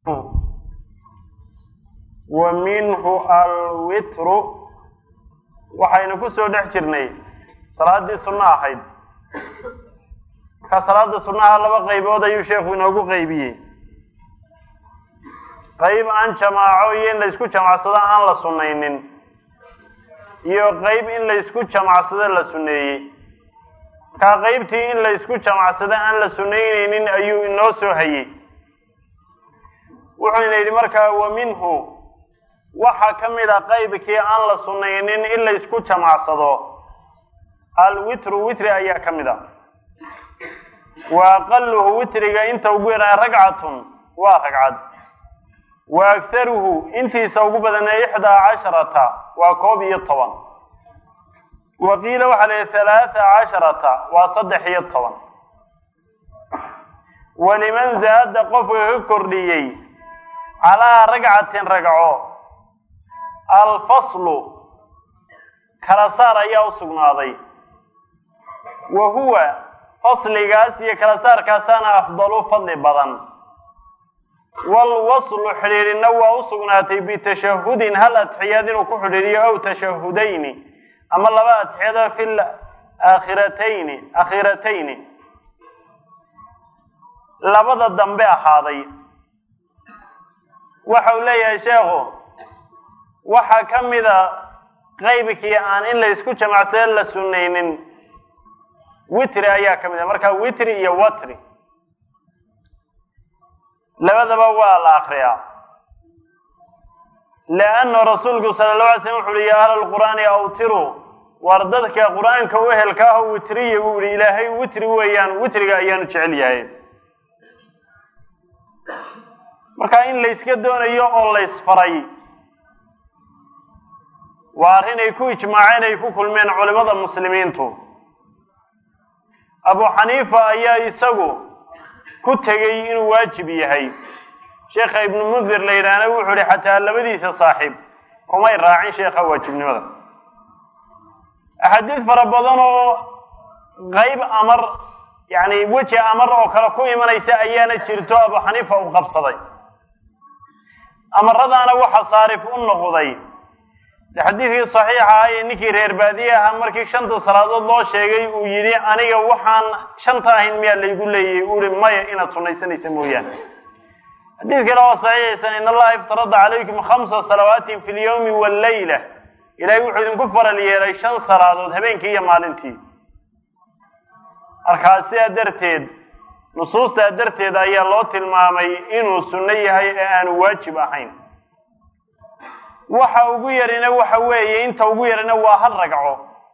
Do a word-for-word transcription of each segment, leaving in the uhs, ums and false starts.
ومنه الوتر waxaynu ku soo dhex jirnay salaadii sunna ahayd ka salaada sunnaha laba qaybood ayuu sheekhu inoogu qaybiyey qayb aan jamaaco iyo in la isku jamacsado aan la sunnaynin iyo qayb in la isku jamacsado la sunneeyey ka qaybtii in la isku jamacsado aan la sunnaynaynin ayuu inoo soo hayey wuxuu yidhi markaa wa minhu waxa ka mid a qaybkii aan la sunnaynin in la isku jamacsado alwitru witri ayaa ka mid a wa aqaluhu witriga inta ugu yaraa ragcatun waa ragcad wa aktaruhu intiisa ugu badanee ixdaa casharata waa koob iyo toban wa qiila waxaa la yihi halaata casharata waa saddex iyo toban waliman zaada qofka ka kordhiyey calaa ragcatin ragco alfaslu kala saar ayaa u sugnaaday wa huwa fasligaas iyo kala saarkaasaana afdalu fadli badan walwaslu xidhiidhina waa u sugnaatay bitashahudin hal adxiyaad inuu ku xidhiidhiyo aw tashahudayni ama laba adxiyada fi aakhiratayn akhiratayni labada dambe ahaaday waxa uu leeyahay sheekhu waxaa ka mida qaybkii aan in la isku jamacsado la sunnaynin witri ayaa ka mid a marka witri iyo watri labadaba waa la akriyaa lianna rasuulku sala allahu alay slam wuxu uhi ya ahla alqur'aani awtiruu war dadka qur-aanka u ehelka ah witriya buu yihi ilaahay witri weeyaan witriga ayaanu jecel yahay marka in la iska doonayo oo la isfaray waa arrin ay ku ijmaaceen ay ku kulmeen culimada muslimiintu abu xaniifa ayaa isagu ku tegey inuu waajib yahay sheekha ibnu mundir la yidhaahna wuxuu ihi xataa labadiisa saaxiib kumay raacin sheekha waajibnimada axaadiis fara badan oo qayb amar yacni weji amar oo kale ku imanaysa ayaana jirto abu xaniifa uu qabsaday amaradaana waxa saarif u noqday xadiidkii saxiixa ah ee ninkii reer baadiye ahaa markii shanta salaadood loo sheegay uu yidhi aniga waxaan shanta ahayn miyaa laygu leeyahay uu ihi maya inaad sunnaysanaysa mooyaane xadiid kale oo saxiixaysan in allaha iftarada calaykum khamsa salawaatin fi lyawmi wallayla ilahay wuxuu idinku faral yeelay shan salaadood habeenkii iyo maalintii markaa sidaa darteed nusuustaa darteed ayaa loo tilmaamay inuu sunno yahay ee aanu waajib ahayn waxa ugu yarina waxa weeye inta ugu yarina waa hal ragco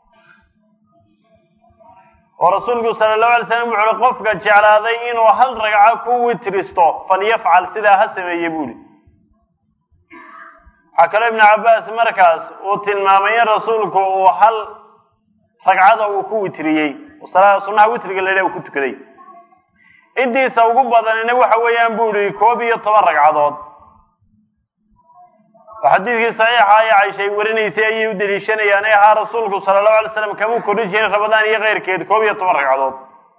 oo rasuulku sala allahu alay slam wuxu uhi qofka jeclaaday inuu hal ragco ku witristo falyafcal sidaa ha sameeye buuli waxaa kaloo ibnu cabbaas markaas uu tilmaamay in rasuulku uu hal ragcada uu ku witriyey salaada sunnaha witriga la yidhaha uu ku tukaday intiisa ugu badanina waxa weeyaan buu ihi koob iyo toban ragcadood oo xadiidkii saxiixa ay cayshay warinaysay ayay u daliishanayaan ee ahaa rasuulku sala allahu alay slam kamuu kordhin jirin ramadaan iyo keyrkeed koob iyo toban ragcadood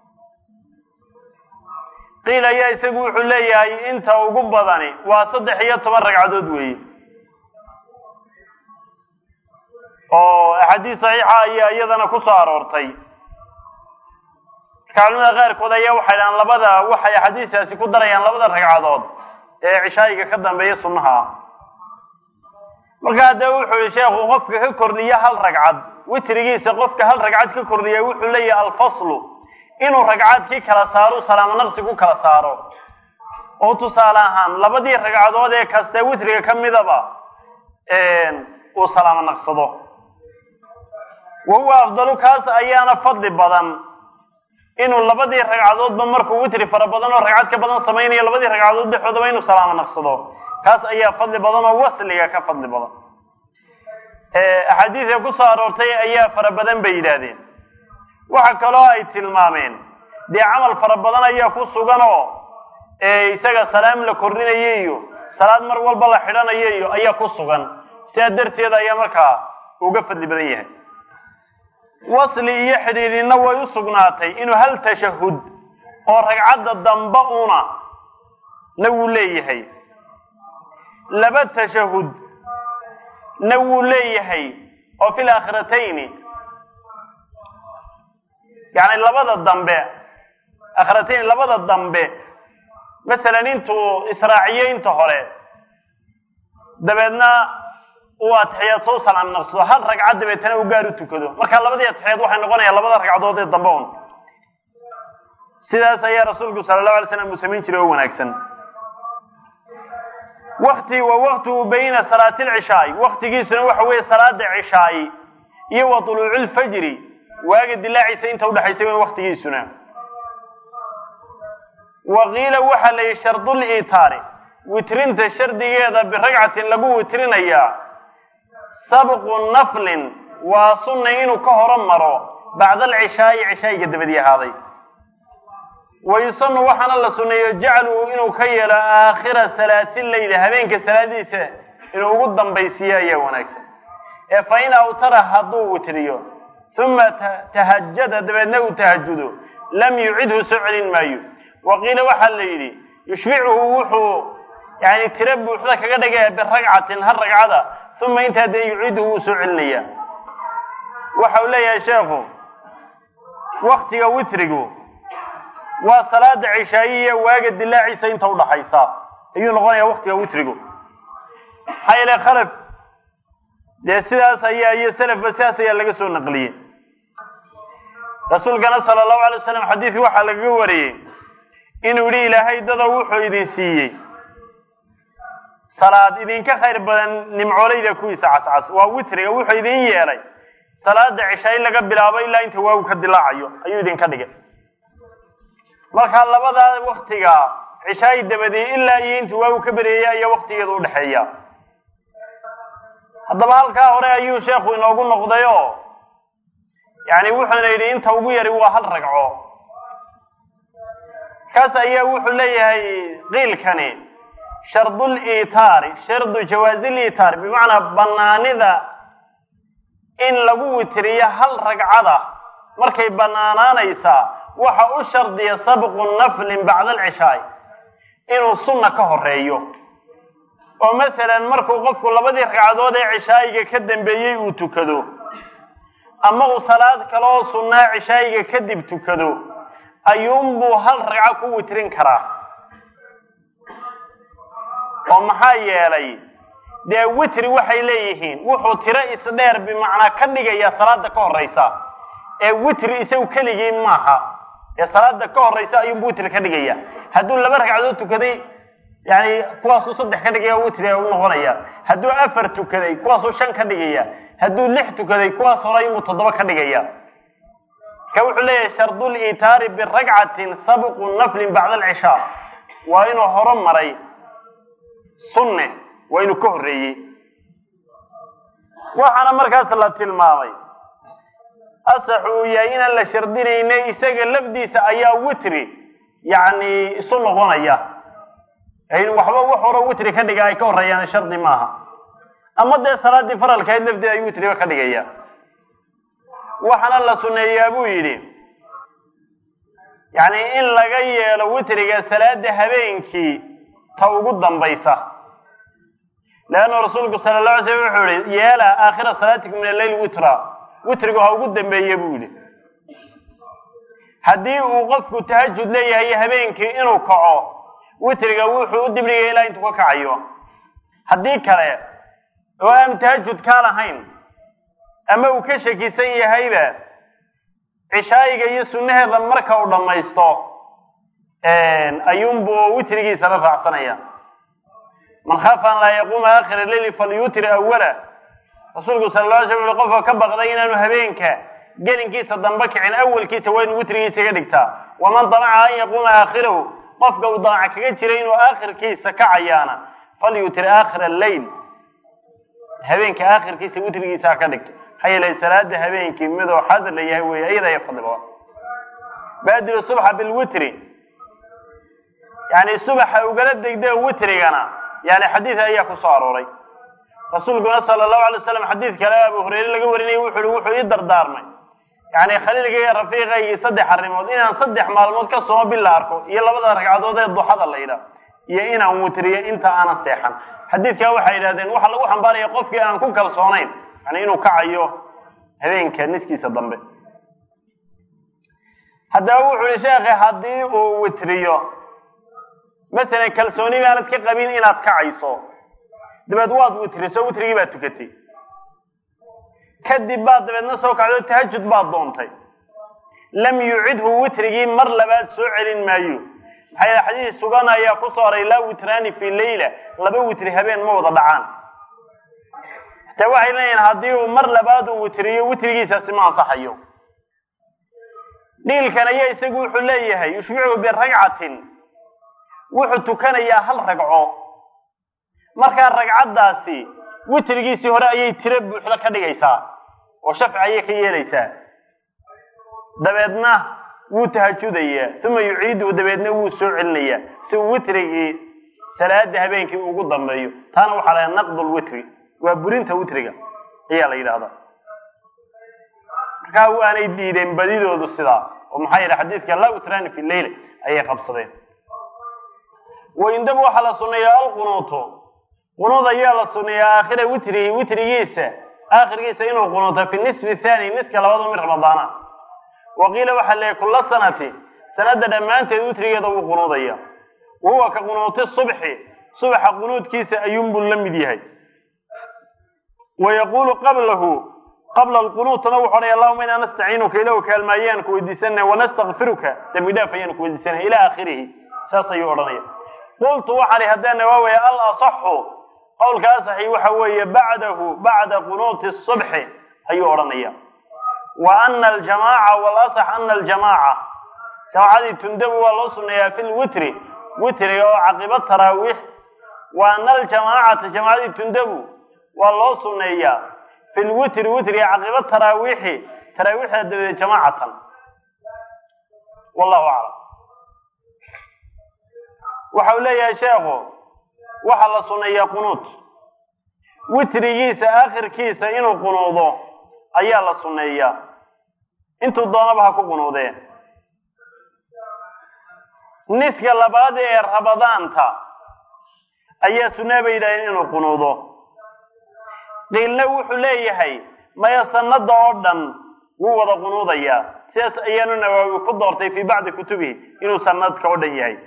qiil ayaa isagu wuxuu leeyahay inta ugu badani waa saddex iyo toban ragcadood weeye oo axaadiis saxiixa ayaa iyadana ku soo aroortay marka culimada qaarkood ayaa waxay dhahaan labada waxay axaadiistaasi ku darayaan labada ragcadood ee cishaayiga ka dambeeya sunnaha ah marka haddaba wuxuu yihi sheekhu qofka ka kordhiya hal ragcad witrigiisa qofka hal ragcad ka kordhiya wuxuu leeyahay alfaslu inuu ragcadkii kala saaro salaamo naqsi ku kala saaro oo tusaale ahaan labadii ragcadood ee kaste witriga ka midaba uu salaamo naqsado wa huwa afdalu kaas ayaana fadli badan inuu labadii ragcadoodba markuu witri fara badan oo ragcad ka badan samaynayo labadii ragcadood dhexdoodaba inuu salaamo naqsado kaas ayaa fadli badan oo wasliga ka fadli badan axaadiidka ku soo aroortay ayaa fara badan bay yidhaahdeen waxa kaloo ay tilmaameen dee camal fara badan ayaa ku sugan oo isaga salaam la kordhinayo iyo salaad mar walba la xidhanayo iyo ayaa ku sugan sidaa darteed ayaa markaa uga fadli badan yahay wasli iyo xidhiidhina way u sugnaatay inuu hal tashahud oo ragcadda damba una na wuu leeyahay laba tashahud na wuu leeyahay oo fil aakhiratayn yani labada dambe aakhiratayn labada dambe masalan intuu israaciyo inta hore dabeedna uu atixiyaad soo salaam naqsado hal ragcad dabeetana uu gaar u tukado marka labadii atixiyaad waxay noqonayaan labada ragcadood ee dambe un sidaas ayaa rasuulku sala allahu alay slam uu samayn jiray oo wanaagsan wakti wa waqtu bayna salaati alcishaai waqtigiisuna waxa weeye salaada cishaai iyo wa tuluuci lfajri waaga dilaaciisa inta udhaxaysay weyn waqtigiisuna waqiila waxaa la yihi shardul itaari witrinta shardigeeda biragcatin lagu witrinayaa sabqu naflin waa sunna inuu ka horo maro bacda alcishaai cishaayiga dabadii ahaaday wayusanu waxaana la sunneeyo jacluhu inuu ka yeelo aakhira salaati leyli habeenka salaadiisa inuu ugu dambaysiiyo ayaa wanaagsan ee fa in awtara hadduu witriyo uma tahajada dabeedna uu tahajudo lam yucidhu soo celin maayo waqiila waxaa la yidhi yushbicuhu wuxuu yani tiro buuxda kaga dhigaya biragcatin hal ragcada uma intaa dee yuciidhu wuu soo celinaya waxa uu leeyahay sheekhu waktiga witrigu waa salaada cishaayiya waaga dilaaciisa inta udhaxaysa ayuu noqonaya waktiga witrigu maxaa yeele khalaf dee sidaas ayaa iyo salafba sidaas ayaa laga soo naqliyey rasuulkana sala allahu alay wasalam xadiidkii waxaa lagaga wariyey inuu yihi ilaahay dada wuxuu idin siiyey salaad idinka khayr badan nimcoolayda kuwiisa cascas waa witriga wuxuu idin yeelay salaada cishaayi laga bilaabo ilaa inta waagu ka dilaacayo ayuu idinka dhigay marka labadaa waktiga cishaayi dabadii ilaa iyo intuu waagu ka bereeyay ayaa waktigeeda udhexeeya haddaba halkaa hore ayuu sheekhu inoogu noqday oo yani wuxuuna yidhi inta ugu yari waa hal ragco kaas ayaa wuxuu leeyahay qiilkani shardul itaari shardu jawaazil itaar bimacnaa banaanida in lagu witriyo hal ragcada markay banaanaanaysaa waxa u shardiya sabqu naflin bacda alcishaai inuu sunna ka horeeyo oo masalan markuu qofku labadii ragcadood ee cishaayiga ka dambeeyey uu tukado ama uu salaad kale oo sunnaa cishaayiga kadib tukado ayuunbuu hal ragco ku witrin karaa oo maxaa yeelay dee witri waxay leeyihiin wuxuu tiro isdheer bimacnaa ka dhigaya salaada ka horeysa ee witri isagu keligii maaha ee salaada ka horeysa ayuunbu witri ka dhigaya hadduu laba ragcadood tukaday yani kuwaasuu saddex ka dhigaya witri u noqonaya hadduu afar tukaday kuwaasuu shan ka dhigaya hadduu lix tukaday kuwaas hore ayuunbu toddoba ka dhigaya ka wuxuu leeyahay shardul itaari biragcatin sabqu naflin bacda alcishaa waa inuu horo maray sunne waa inuu ka horreeyey waxaana markaas la tilmaamay asax uu yahay inaan la shardinayne isaga lafdiisa ayaa witri yani isu noqonaya waxba wax hore witri ka dhiga ay ka horreeyaan shardi maaha ama dee salaadii faralkahayd lafdeeda ayuu witriba ka dhigaya waxaana la sunneeyaa buu yidhi yani in laga yeelo witriga salaada habeenkii ta ugu dambaysa leannu rasuulku sala allahu alay slam wuxuu yihi yeela aakhira salaatikum min alleyl witra witrigu ha ugu dambeeye buu yidhi haddii uu qofku tahajud leeyahay habeenkii inuu kaco witriga wuxuu u dibdhigaya ilaa intuu ka kacayo haddii kale oo aanu tahajud kaa lahayn ama uu ka shakisan yahayba cishaayiga iyo sunnaheeda marka uu dhammaysto ayuunbuu witrigiisa la raacsanaya man khaafa an laa yaquuma aakhira leyli falyutri awala rasuulku sala la alay slam ui qofka ka baqday inaanu habeenka gelinkiisa dambe kicin awalkiisa waa inuu witrigiisa ka dhigtaa waman damaca an yaquuma aakhirahu qofka uu damaca kaga jiray inuu aakhirkiisa kacayaana falyutri aakhira alleyl habeenka aakhirkiisa witrigiisa ha ka dhigto maxaa yeelay salaada habeenkii midoo xadar la yahay weeye iyada iyo fadli badan baadilu subxa bilwitri yani subaxa ugala degdega witrigana yani xadiid ayaa ku soo arooray rasuulkuna sala allahu alay wasalam xadiid kale abu hureyre laga warinayay wuxuu i wuxuu ii dardaarmay yani khaliilgaiyo rafiiqaygii saddex arrimood inaan saddex maalmood ka soomo bil la arko iyo labada ragcadood ee duxada la yidhaah iyo inaan witriyo inta aanan seexan. xadiidkaa waxay yidhahdeen waxaa lagu xambaaraya qofkii aan ku kalsoonayn yani inuu kacayo habeenka niskiisa dambe. haddaba wuxuu yihi sheekhi haddii uu witriyo masalan kalsooni baanad ka qabin inaad kacayso, dabeed waad witriso, witrigii baad tukatay, kadib baad dabeedna soo kacdo tahajud baad doontay, lam yucidhu witrigii mar labaad soo celin maayo. maxaa yeele xadiis sugan ayaa ku soo horay laa witraani fi leyla, laba witri habeen ma wada dhacaan. hataa waxay leeyihin haddii uu mar labaad uu witriyo witrigiisaasi ma ansaxayo. dhiilkan ayaa isagu wuxuu leeyahay yushbicu biragcatin, wuxuu tukanayaa hal ragco, markaa ragcaddaasi witrigiisii hore ayay tiro buuxda ka dhigaysaa oo shafci ayay ka yeelaysaa. dabeedna wuu tahajudayaa, uma yuciiduhu, dabeedna wuu soo celinayaa si uu witrigii salaada habeenkii ugu dambeeyo. taana waxaa la yidhaha naqdu lwitri, waa burinta witriga ayaa la yidhahdaa. markaa waanay diideen badidoodu sidaa, oo maxaa yidhaha xadiidka laa witraani fi leyla ayay qabsadeen. waindaba waxaa la sunneeyaa alqunuutu, qunuud ayaa la sunneeyaa aakhira witrihi, witrigiisa aakhirkiisa inuu qunuuto fi nisfi thani, niska labada min ramadaana. waqiila waxaa leeyahy kulla sanati, sanada dhammaanteed witrigeeda wuu qunuudaya. wahuwa ka qunuuti subxi, subaxa qunuudkiisa ayuunbuu la mid yahay. wayaquulu qablahu, qabla alqunuutna wuxu odhaya allahuma inaa nastaciinuka, ilahu kaalmaayaan ku weydiisanaya, wanastakfiruka, dambi dhaaf ayaan ku weydiisanaya, ila aakhirihi. saas ayuu odhanaya. qultu waxaan haddaana waa weeye al asaxu, qowlka asaxi waxa weeye bacdahu, bacda qunuuti subxi ayuu odhanaya. wa ana aljamaaca walasax ana aljamaaca, jamaacadii tundabu waa loo sunneeyaa fi lwitri, witriga oo caqiba taraawiix. wa ana aljamaacata, jamaacadii tundabu waa loo sunneeyaa fi lwitri, witriga caqiba taraawiixi, taraawiixda dabadeed jamaacatan. wallahu aclam. waxa uu leeyahay sheekhu waxaa la sunneeyaa qunuud, witrigiisa aakhirkiisa inuu qunuudo ayaa la sunneeyaa, intuu doonaba ha ku qunuudeen. niska labaad ee ramadaanta ayaa sunnaa bay yidhahdeen inuu qunuudo. qiilna wuxuu leeyahay maya sanada oo dhan wuu wada qunuudayaa, sidaas ayaanu Nawaawi ku doortay fii bacdi kutubihi inuu sanadka oo dhan yahay.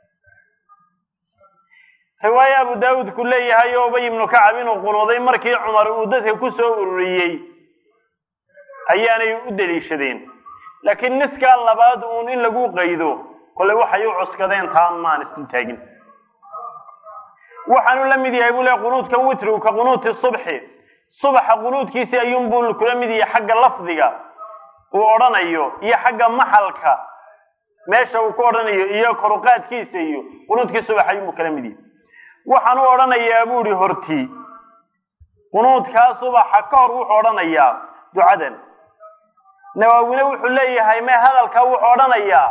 riwaaya abu daawud ku leeyahay oo Ubay ibnu Kacab inuu qunuuday markii Cumar uu dadka ku soo ururiyey ayaanay u daliishadeen. laakiin niska labaad uun in lagu qaydo kole waxay u cuskadeen taan maan isku taagin. waxaanu la mid yahay buu leeyahay qunuudka witrigu ka qunuuti subxi, subaxa qunuudkiisii ayuunbuu kula mid yahay xagga lafdiga uu odhanayo iyo xagga maxalka meesha uu ku odhanayo iyo koruqaadkiisa iyo qunuudkii subax ayuunbuu kala mid yahay. waxaan u odhanayaa buu ihi hortii qunuudkaa subaxa ka hor wuxuu odhanayaa ducadan. nawaawina wuxuu leeyahay me hadalkaa wuxuu odhanayaa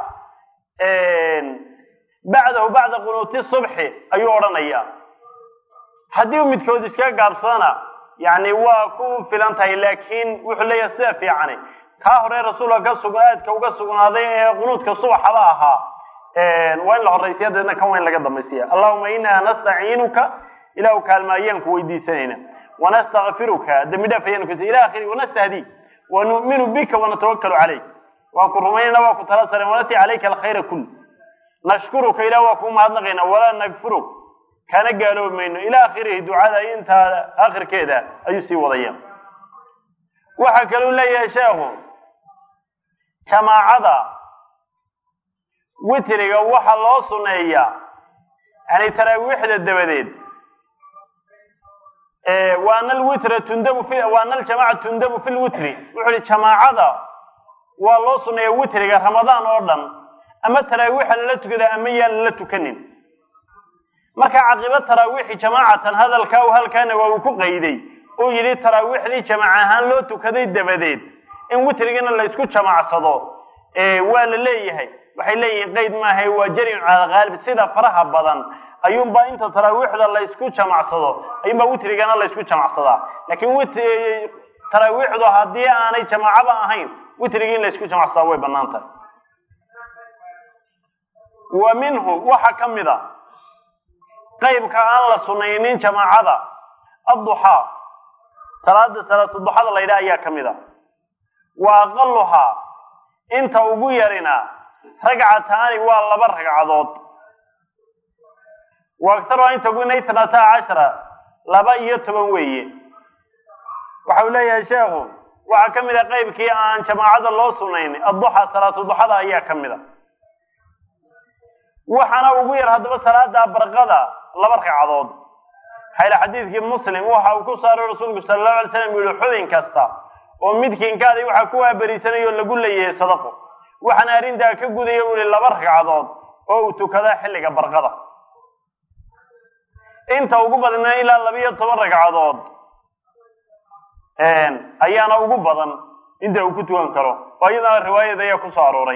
bacdahu bacda qunuuti subxi ayuu odhanayaa. haddii u midkood iskaga gaabsadana yani waa ku filan tahay, laakiin wuxuu leeyahay sida fiicani kaa hore rasuulka ka sugnaadka uga sugnaaday ee qunuudka subaxaba ahaa waa in la horaysiya, dabeedna kan waa in laga dambaysiya. allahuma inaa nastaciinuka, ilahu kaalmaayaan ku weydiisanayna, wanastakfiruka, dambi dhaaf ayaan ku ila akhiri, wanastahdi, wanu'minu bika wanatawakkalu calayk, waan ku rumaynayna waa ku tala saran, wanati calayka alkhayra kul, nashkuruka ilah waa kuu mahadnaqayna, walaa nakfuruk, kana gaaloobi mayno, ila akhirihi. ducada intaa akhirkeeda ayuu sii wadaya. waxaa kaluu leeyahay sheekhu jamaacada witriga waxaa loo sunneeyaa yani taraawiixda dabadeed. waana alwitra tundabu fi waana aljamaaca tundabu fi lwitri, wuxuu yihi jamaacada waa loo sunneeyaa witriga ramadaan oo dhan, ama taraawiixa lala tukada ama yaan lala tukanin. marka caqiba taraawiixi jamaacatan hadalkaa uu halkaana waa uu ku qayday oo yidhi taraawiixdii jamaac ahaan loo tukaday dabadeed in witrigana la isku jamaacsado waa la leeyahay. waxay leeyihiin qayd maahay, waa jarin cala qaalib, sida faraha badan ayuunbaa inta taraawiixda la isku jamaacsado ayuunbaa witrigana la isku jamaacsadaa. laakiin taraawiixdu haddii aanay jamaacaba ahayn witrigii in la isku jamaacsadaa way bannaan tahay. wa minhu waxa ka mid a qaybka aan la sunaynin jamaacada adduxaa salaada salaatu duxada la yidhaha ayaa ka mid a wa aqaluhaa inta ugu yarina ragcataani waa laba ragcadood wa agtaruhaa inta ugu itnata cashara laba iyo toban weeye waxa uu leeyahay sheekhu waxaa ka mid a qaybkii aan jamaacada loo sunaynin adduxa salaatu duxada ayaa ka mid a waxaana ugu yar haddaba salaada barqada laba ragcadood xayla xadiidkii muslim waxa uu ku saaray rasuulku sala allahu alay slam yihi xubin kasta oo midkiinkaaday waxaa ku waaberisanay oo lagu leeyahay sadaqo waxaana arrintaa ka gudaya u yihi laba ragcadood oo uu tukadaa xilliga barqada inta ugu badna ilaa labiyo toban ragcadood ayaana ugu badan inta uu ku tukan karo oo iyadana riwaayad ayaa ku soo arooray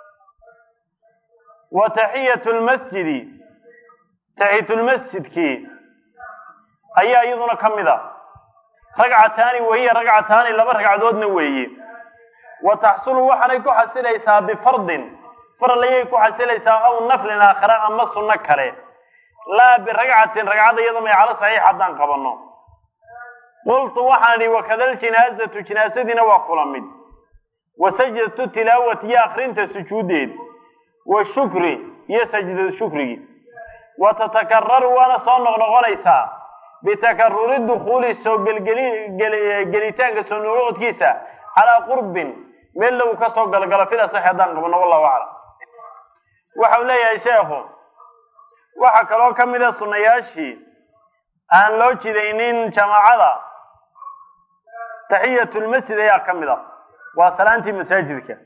wa taxiyatu lmasjidi taxiyatulmasjidkii ayaa iyaduna ka mid a ragcataani wahiya ragcataani laba ragcadoodna weeye wa taxsulu waxaanay ku xasilaysaa bifardin faral ayay ku xasilaysaa aw naflin aakhara ama sunno kale laa biragcatin ragcada iyada may calo saxiix haddaan qabanno qultu waxaan idhi wakada ljinaazatu jinaasadiina waa kula mid wa sajdatu tilaawati iyo akrinta sujuudeed wa shukri iyo sajdatu shukrigi wa tatakararu waana soo noqnoqonaysaa bitakaruri dukuuli soo gelitaanka soo noqodkiisa calaa qurbin meel lagu ka soo galgalo fil asaxi haddaan qabno wallahu aclam waxa uu leeyahay sheekhu waxaa kaloo ka mid a sunnayaashii aan loo jidaynin jamaacada taxiyatulmasjid ayaa ka mid a waa salaantii masaajidka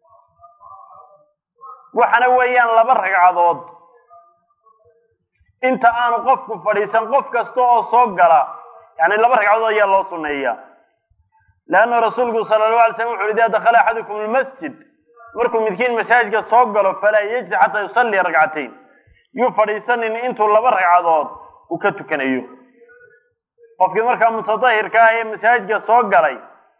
waxaana weeyaan laba ragcadood inta aanu qofku fadhiisan qof kasta oo soo gala yani laba ragcadood ayaa loo sunneeyaa leanna rasuulku sala allahu alay slam wuxu uhi idaa dakhala axadukum almasjid markuu midkiin masaajidka soo galo falaa yajzi xataa yusallia ragcatayn yuu fadhiisanin intuu laba ragcadood uu ka tukanayo qofkii markaa mutatahirka ah ee masaajidka soo galay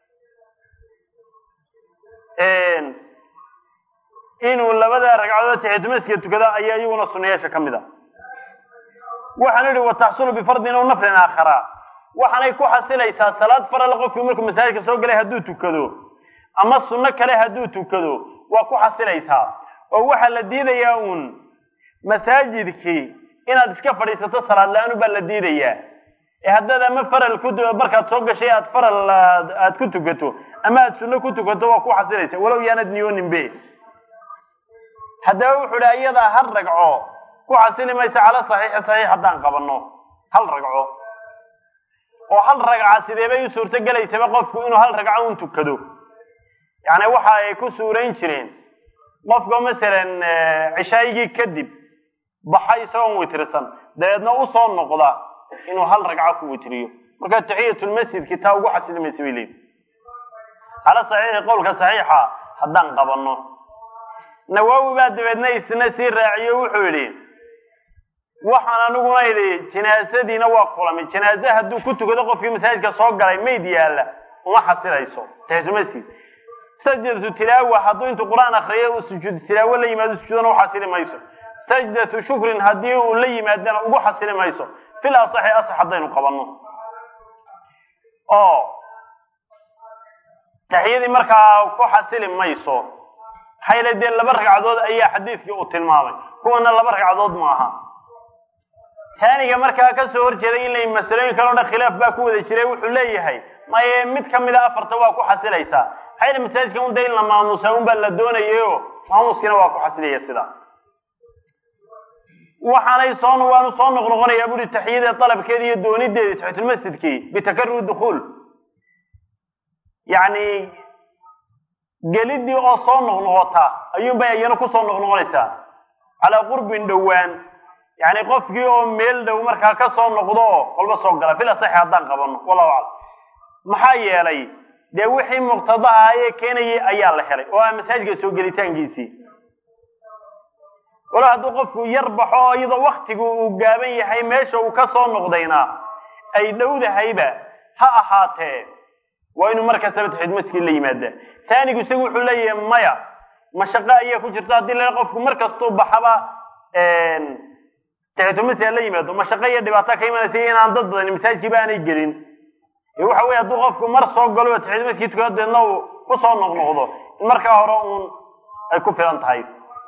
inuu labada ragcadood taxiyatulmasjidka tukada ayaa iyaguna sunnayaasha ka mid a waxaan idhi wa taxsulu bifardin aw naflin aakhara waxaanay ku xasilaysaa salaad farale qofkii markuu masaajidka soo galay hadduu tukado ama sunno kale hadduu tukado waa ku xasilaysaa oo waxaa la diidayaa uun masaajidkii inaad iska fadhiisato salaad la-aanu baa la diidayaa ee haddaad ama faral ku markaad soo gashay aad faral aad ku tukato ama aad sunno ku tukato waa ku xasilaysa walow yaanad niyoonin be haddaba wuxuu idhi iyadaa hal ragco ku xasili maysa cala saxiixi saxiix haddaan qabanno hal ragco oo hal ragca sidee bay u suurto gelaysaba qofku inuu hal ragco un tukado yacni waxa ay ku suurayn jireen qofka masalan cishaayigii kadib baxa isagoon witirsan dabeedna u soo noqda inuu hal ragco ku witriyo marka taxiyatulmasjidki taa ugu xasili maysa bay leeyihin cala saxiixi qowlka saxiixa haddaan qabanno nawaawi baa dabeedna isna sii raaciyo wuxuu yidhi waxaan aniguna idhi jinaasadiina waa kulamid jinaaze hadduu ku tukado qofkii masaajidka soo galay mayd yaalla uma xasilayso taxiyatulmasjid sajdatu tilaawa hadduu intuu qur-aan akriyo uu sujuud tilaawo la yimaado sujuudana u xasili mayso sajdatu shukrin haddii uu la yimaadana ugu xasili mayso fil asaxi asax haddaynu qabanno oo taxiyadii markaa ku xasili mayso maxaa yeele dee laba ragcadood ayaa xadiidkii uu tilmaamay kuwana laba ragcadood ma aha taaniga markaa ka soo horjeeday in la masalooyin kale o dhan khilaaf baa ku wada jiray wuxuu leeyahay maye mid ka mid a afarta waa ku xasilaysaa maxaa yeele masaajidka un dee in la maamuusa un baa la doonayayo maamuuskiina waa ku xasilaya sidaa waxaanay soo waanu soo noqnoqonayaa buuri taxiyada dalabkeeda iyo doonideeda taxiyatulmasjidkii bitakarur dukuul yacni gelidii oo soo noqnoqota ayuunbay iyana kusoo noqnoqonaysaa calaa qurbin dhowaan yani qofkii oo meel dhow markaa ka soo noqdo oo kolba soo gala fil asaxi haddaan qabanno wallahu aclam maxaa yeelay dee wixii muqtadaha ee keenayay ayaa la helay oo ah masaajidka soo gelitaankiisii walo hadduu qofku yar baxo oo iyadoo waktigu uu gaaban yahay meesha uu ka soo noqdayna ay dhowdahayba ha ahaatee waa inuu markastaba taxiyatulmasjid la yimaada taanigu isagu wuxuu leeyahay maya mashaqo ayaa ku jirta haddii la qofku mar kastuu baxaba taxitumasjid la yimaado mashaqo iyo dhibaato ka imanaysa inaan dad badan masaajidba aanay gelin ee waxa weeye hadduu qofku mar soo galo taxitumasjid tukado deedna uu ku soo noqnoqdo in markaa hore uun ay ku filan tahay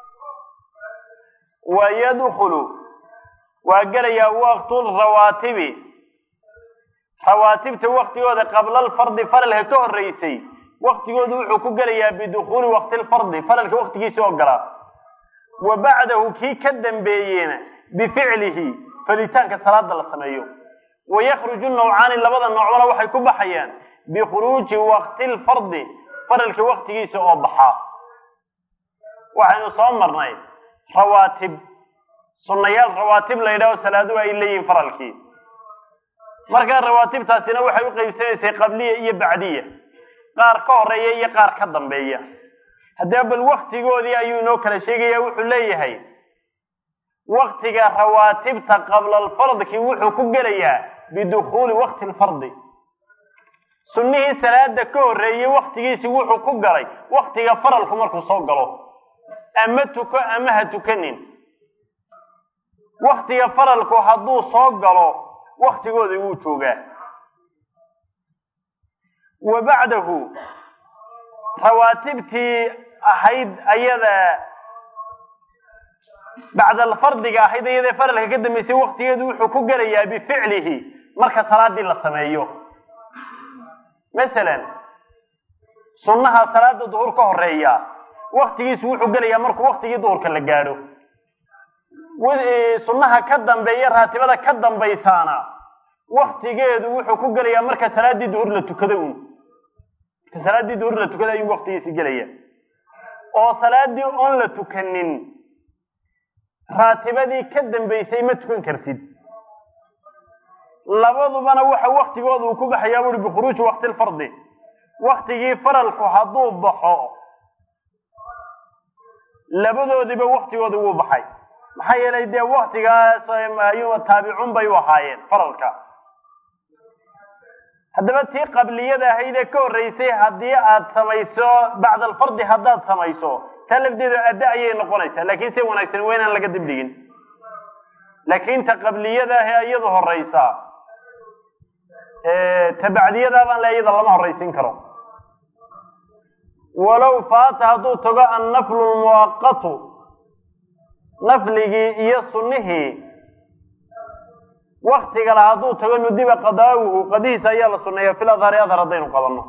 wa yadkhulu waa gelaya waqtul rawaatibi rawaatibta waqtigooda qabla alfardi faralka ka horeysay waqtigoodu wuxuu ku gelayaa bidukhuli waqti alfardi faralka waqtigiisa oo gala wa bacdahu kii ka dambeeyena bificlihi falitaanka salaada la sameeyo wa yakhruju nawcaani labada noocna waxay ku baxayaan bikhuruuji waqti alfardi faralka waqtigiisa oo baxa waxaynu soo marnay rawaatib sunnayaal rawaatib la yidhaahdo salaadu ay leeyihiin faralkii markaa rawaatibtaasina waxay u qaybsanaysay qabliya iyo bacdiya qaar ka horeeya iyo qaar ka dambeeya haddaba bal waktigoodii ayuu inoo kala sheegaya wuxuu leeyahay waktiga rawaatibta qabla alfardki wuxuu ku gelayaa bidukhuuli waqti alfardi sunnihii salaada ka horreeyey waktigiisii wuxuu ku galay waktiga faralku markuu soo galo ama tuko ama ha tukanin waktiga faralku hadduu soo galo waktigooda wuu joogaa wa bacdahu rawaatibtii ahayd ayada bacda alfardiga ahayd iyada faralka ka dambeysay waktigeedu wuxuu ku gelayaa bificlihi marka salaadii la sameeyo masalan sunnaha salaada duhur ka horeeya waktigiisu wuxuu gelayaa markuu waktigii duhurka la gaadho sunnaha ka dambeeya raatibada ka dambaysaana waktigeedu wuxuu ku gelayaa marka salaadii duhur la tukado un marka salaadii duhur la tukado ayuu waktigiisi gelaya oo salaadii oon la tukanin raatibadii ka dambaysay ma tukan kartid labadubana waxa waktigooda uu ku baxayaa buri bikhuruuji waqti alfardi waktigii faralku hadduu baxo labadoodiba waktigooda wuu baxay maxaa yeelay dee waktigaas ayuu taabicun bay u ahaayeen faralka haddaba tii qabliyada ahaydee ka horreysay haddii aad samayso bacda alfardi haddaad samayso taa lafdeedu adda ayay noqonaysaa laakiin si wanaagsan waa inaan laga dibdhigin laakiin ta qabliyada ah ee iyadu horeysa ta bacdiyadaabaan le iyada lama horraysin karo walow faata hadduu tago annaflu lmuwaqatu nafligii iyo sunnihii waktiga la hadduu tago nudiba qadaawuhu qadihiisa ayaa la sunneeya fil adhari adhar haddaynu qabanno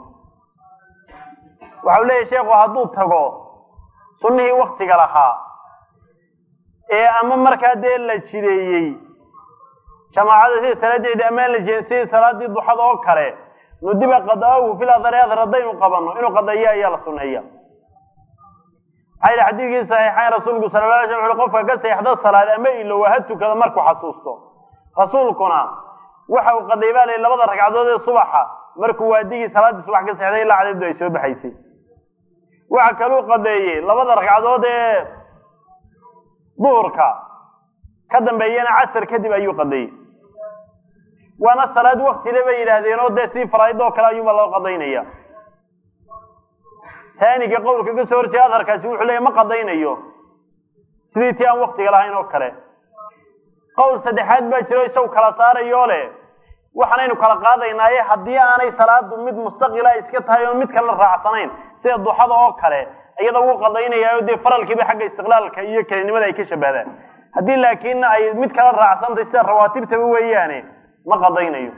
waxau leeyahy sheekhu hadduu tago sunnihii waktiga lahaa ee ama markaa dee la jireeyey jamaacada sida salaadeeda amaan la jirin sidii salaadii duxada oo kale nudiba qadaawuhu fil adhari adhar haddaynu qabanno inuu qadayo ayaa la sunneeya maxaa yidhi xadiidkii saxiixayn rasuulku sala la alay slam wuxu qofka ka seexdo salaad ama ilowa ha tukado markuu xasuusto rasuulkuna waxa uu qaday baa layihi labada ragcadood ee subaxa markuu waadigii salaaddii subax ka seexday ilaa cadeedu ay soo baxaysay waxa kaluu qadeeyey labada ragcadood ee duhurka ka dambeeyana casar kadib ayuu qadeeyey waana salaad waktile bay yidhaahdeen oo dee sidii faraaid oo kale ayuunba loo qadaynaya taaniga qowlka ka soo horjeeda adharkaasi wuxuu leeyahy ma qadaynayo sidii tii aan waktiga lahayn oo kale qowl saddexaad baa jiro isagu kala saarayoo leh waxaanaynu kala qaadaynaaye haddii aanay salaadu mid mustaqila iska tahay oo mid kala raacsanayn sida duxada oo kale iyada wuu qadaynayaayo dee faralkiiba xagga istiqlaalka iyo kelinimada ay ka shabahdaan haddii laakiin ay mid kala raacsantahay sida rawaatibtaba weeyaane ma qadaynayo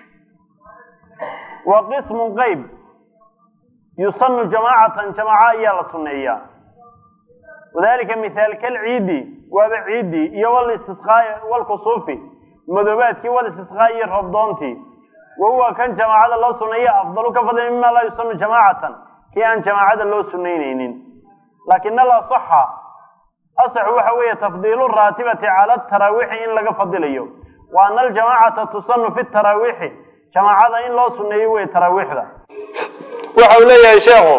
wa qismun qayb yusanu jamaacatan jamaaca ayaa la sunneeyaa wadalika mithaal kalciidi waaba ciidii iyo walistisqaa walkusuufi madoobaadkii walistisqaa iyo roobdoontii wahuwa kan jamaacada loo sunneeya afdalu ka fadli mima laa yusanu jamaacatan kii aan jamaacada loo sunaynaynin laakin alasaxa asaxu waxa weeye tafdiilu raatibati cala taraawiixi in laga fadilayo wa ana aljamaacata tusanu fi taraawiixi jamaacada in loo suneeyo wey taraawiixda waxa uu leeyahay sheekhu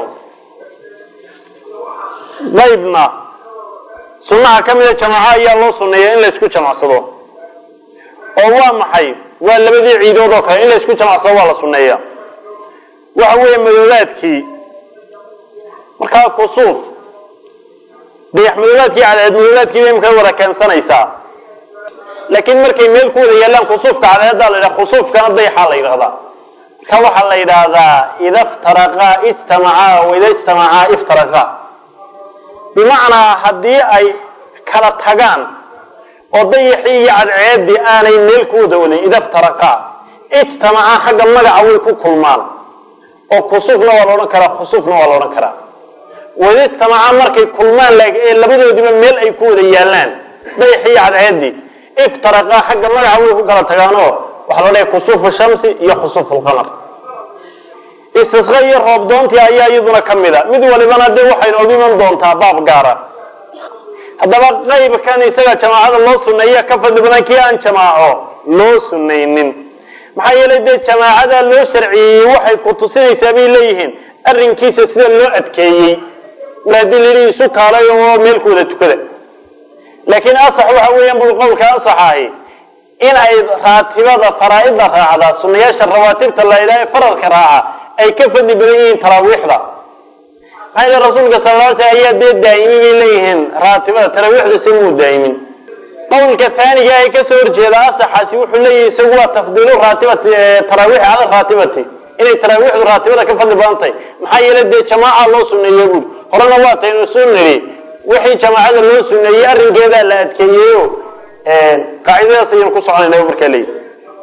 qaybna sunnaha ka mida jamaaco ayaa loo sunneeya in laysku jamacsado oo waa maxay waa labadii ciidood oo kale in laysku jamacsado waa la sunneeya waxa weeye madoobaadkii markaa kusuuf dayax madoobaadkii cadceed madoobaadkii bay imka wada keensanaysaa laakiin markay meel ku wada yeelaan khusufka cadeeda la yiraahdo khusufkana dayxa la yiraahdaa ka waxa la yiraahdaa idha iftaraqa ijtama'a wa idha ijtama'a iftaraqa bimaana hadii ay kala tagaan oo dayxii iyo cadceedii aanay meel ku wada wadin idha iftaraqa ijtama'a xagga magaca way ku kulmaan oo khusufna waa loo karaa khusufna waa loo karaa wada ijtama'a markay kulmaan laakiin labadoodiba meel ay ku wada yeelaan dayxii cadceedii iftaraqa xagga magaca way ku kala tagaano waxa la leeyahay khusufu shamsi iyo khusufu qamar istisqa iyo roob doontii ayaa iyaduna kamida mid walibana de waxay noogu iman doontaa baab gaara haddaba qaybkan isaga jamaacada loo sunneeyo ka fadli badan kii aan jamaaco loo sunneynin maxaa yeelay de jamaacada loo sharciyey waxay ku tusinaysaa bay leeyihiin arrinkiisa sida loo adkeeyey maadilii isu kaalay oo meel ku wada tukada laakiin asax waxa weeyaan buu qowlka asaxay in ay raatibada faraa'ida raacda sunnayaasha rawaatibta la ilaahay faradka raaca ay ka fadli badan yihiin taraawiixda ayda rasuulka sallallahu alayhi wasallam ayaa daa'imay leeyihiin raatibada taraawiixda si muu daa'imin qowlka thaniga ay ka soo horjeeda asaxaasi wuxuu leeyahay isagu waa tafdiilu raatibati taraawiix ala raatibati inay taraawiixdu raatibada ka fadli badan tahay maxaa yeelay de jamaaca loo sunneeyo buu horena waa tayn sunnari wixii jamaacada loo sunneeyay arrinkeeda la adkeeyo ee qaacidadaas ayaan ku soconaynaa markaa leeyahay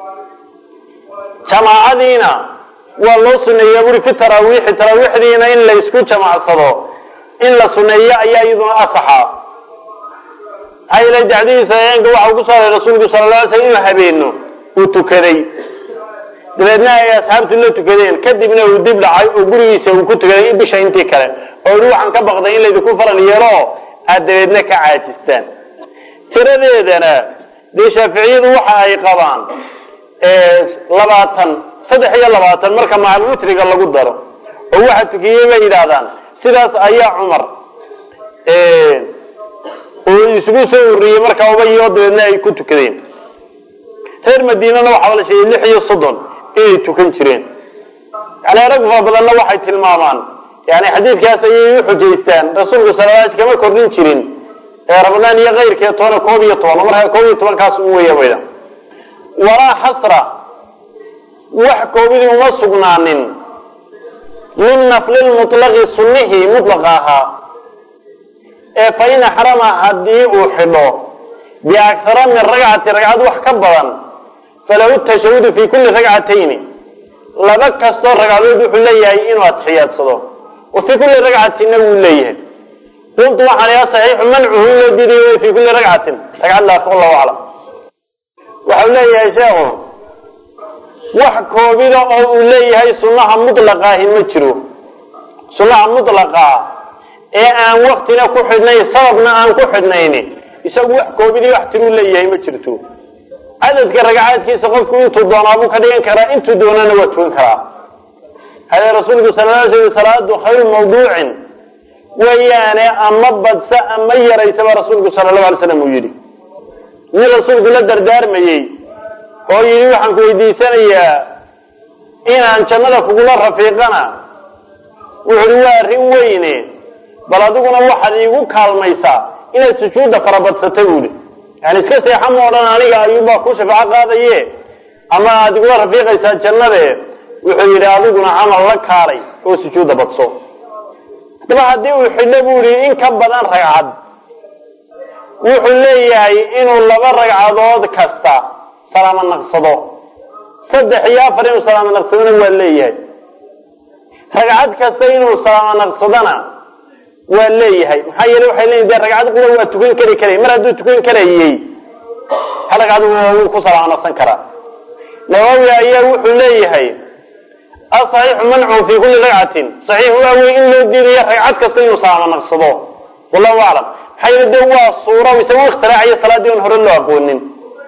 jamaacadiina waa loo sunneeyaa buri fi taraawiix taraawiixdiina in la isku jamaacsado in la sunneeyo ayaa iyaduna asaxa ayla jacdiisa ayanga waxa ku saaray rasuulku sallallahu alayhi wasallam habeeno uu tukaday dabeedna ay asxaabtu la tukadeen kadibna uu dib dhacay oo gurigiisa uu ku tukaday bisha intii kale oo ruuxan ka baqday in leeyahay ku faral yeelo adeedna ka caajistaan tiradeedana de Shaafiiciyadu waxa ay qabaan ee labaatan saddex iyo labaatan marka macal witriga lagu daro oo waxa tukiyay bay yiraahdaan sidaas ayaa Umar ee oo isugu soo uriyay marka uu bayo deedna ay ku tukadeen reer Madiinana waxa la sheegay lix iyo soddon ay tukan jireen ala ragba badanna waxay tilmaamaan يعني حديث كاس أيه حجيستان رسول الله صلى الله عليه وسلم كما كردين شرين رمضان يغير كي طونا كوبية طونا مرها كوبية طونا كاس موية ويدا ولا حسرة وح كوبية ومسقنان للنفل المطلق سنه مطلقاها فإن حرم حدي وحده بأكثر من رقعة رقعة وحكبرا فلو التشهد في كل رقعتين لبك استور رقعة وحلية إنو أتحيات صدو وفي كل رقعة نقول ليه قلت وحنا صحيح منعه الذي في كل رقعة رقعة الله الله أعلم وحنا يا شيخ وحكوا بذا أو ليه هي سنة مطلقة هي مجرو سنة مطلقة إيه أن وقتنا كحدنا سببنا أن كحدنا يسوي وحكوا بذا يحتروا ليه هي مجرتو عدد كرقعات كي سقفكم انتو دون أبو كدين كرا انتو دوننا وتون كرا هذا رسولك صلى الله عليه وسلم صلاة خير موضوع ويانا أما بدسا أما يريس رسولك صلى الله عليه وسلم ويري من رسولك لدر دار ميي ويري وحن كويدي سنيا إن أن شمدك قول رفيقنا وحروا رويني بلدقنا وحد يقول كالميسا إن السجود فربط ستولي يعني اسكسي حمو ولنا عليك أيوبا كوشف عقاضيه أما تقول رفيق إسان جنبه وحيري أدوكنا عمل لك هاري وسجود بطسو طبعا هديه وحلبوري إن كبضان رقعد وحليه إنه اللبا رقعدود كستا سلاما نقصدو صدح يافرين سلاما نقصدون والليه رقعد كستا إنه سلاما نقصدنا والليه محيري وحيلين دي رقعد قلوا تكون كري كري مرادو تكون كري هل رقعد وكسر عن السنكرة نواوي أيه وحليه الصحيح منعه في كل رقعة صحيح هو إلا الدينية رقعد كسين وصاعة نقصده والله أعلم حيث الدواء الصورة ويسوي اختراع أي صلاة دي ونهر الله أقولن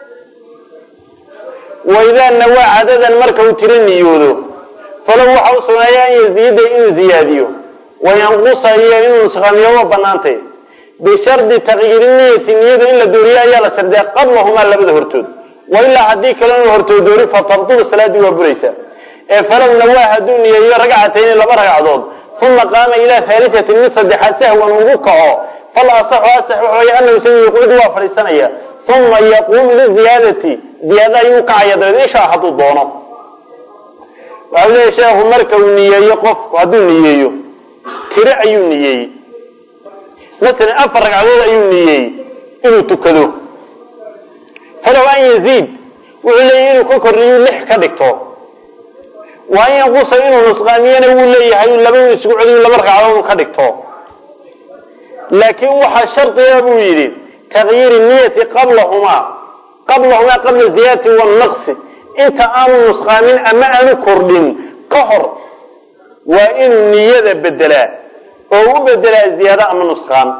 وإذا النواع عددا مركب ترين يوذو فلو حوصنا يزيد إن زياديو وينقص هي إن سغنيه وبنانته بشرط تغيير النية النية إلا دوريا يلا سرداء قبلهما اللي بده هرتود وإلا حديك لأنه هرتود دوري فتبطل الصلاة دي وبريسة فلو نواه دوني رقعتين لما رقعدود ثم قام إلى ثالثة من صدحات سهوا ووقعه فالأصح وأصح وهي أنه سيقود وافر السنية ثم يقوم لزيادة زيادة يوقع يدري إيش أحد الضونة وعلى شيخ مركب النية يقف وعدو النية كراء أي النية مثلا أفرق على أي النية إنه تكذو فلو أن يزيد وعلى إنه كوكرني لح كدكتو وأن ينقص إنه نسقانيا ولا يحيو لبن يسقع عليه لبرق على كدكتو لكن وحى الشرط يا أبو يريد تغيير النية قبلهما قبلهما قبل الزيادة والنقص انت آمن نسخامين أما أنو كردين قهر وإن النية بدلاء وهو بدلاء زيادة أما نسخام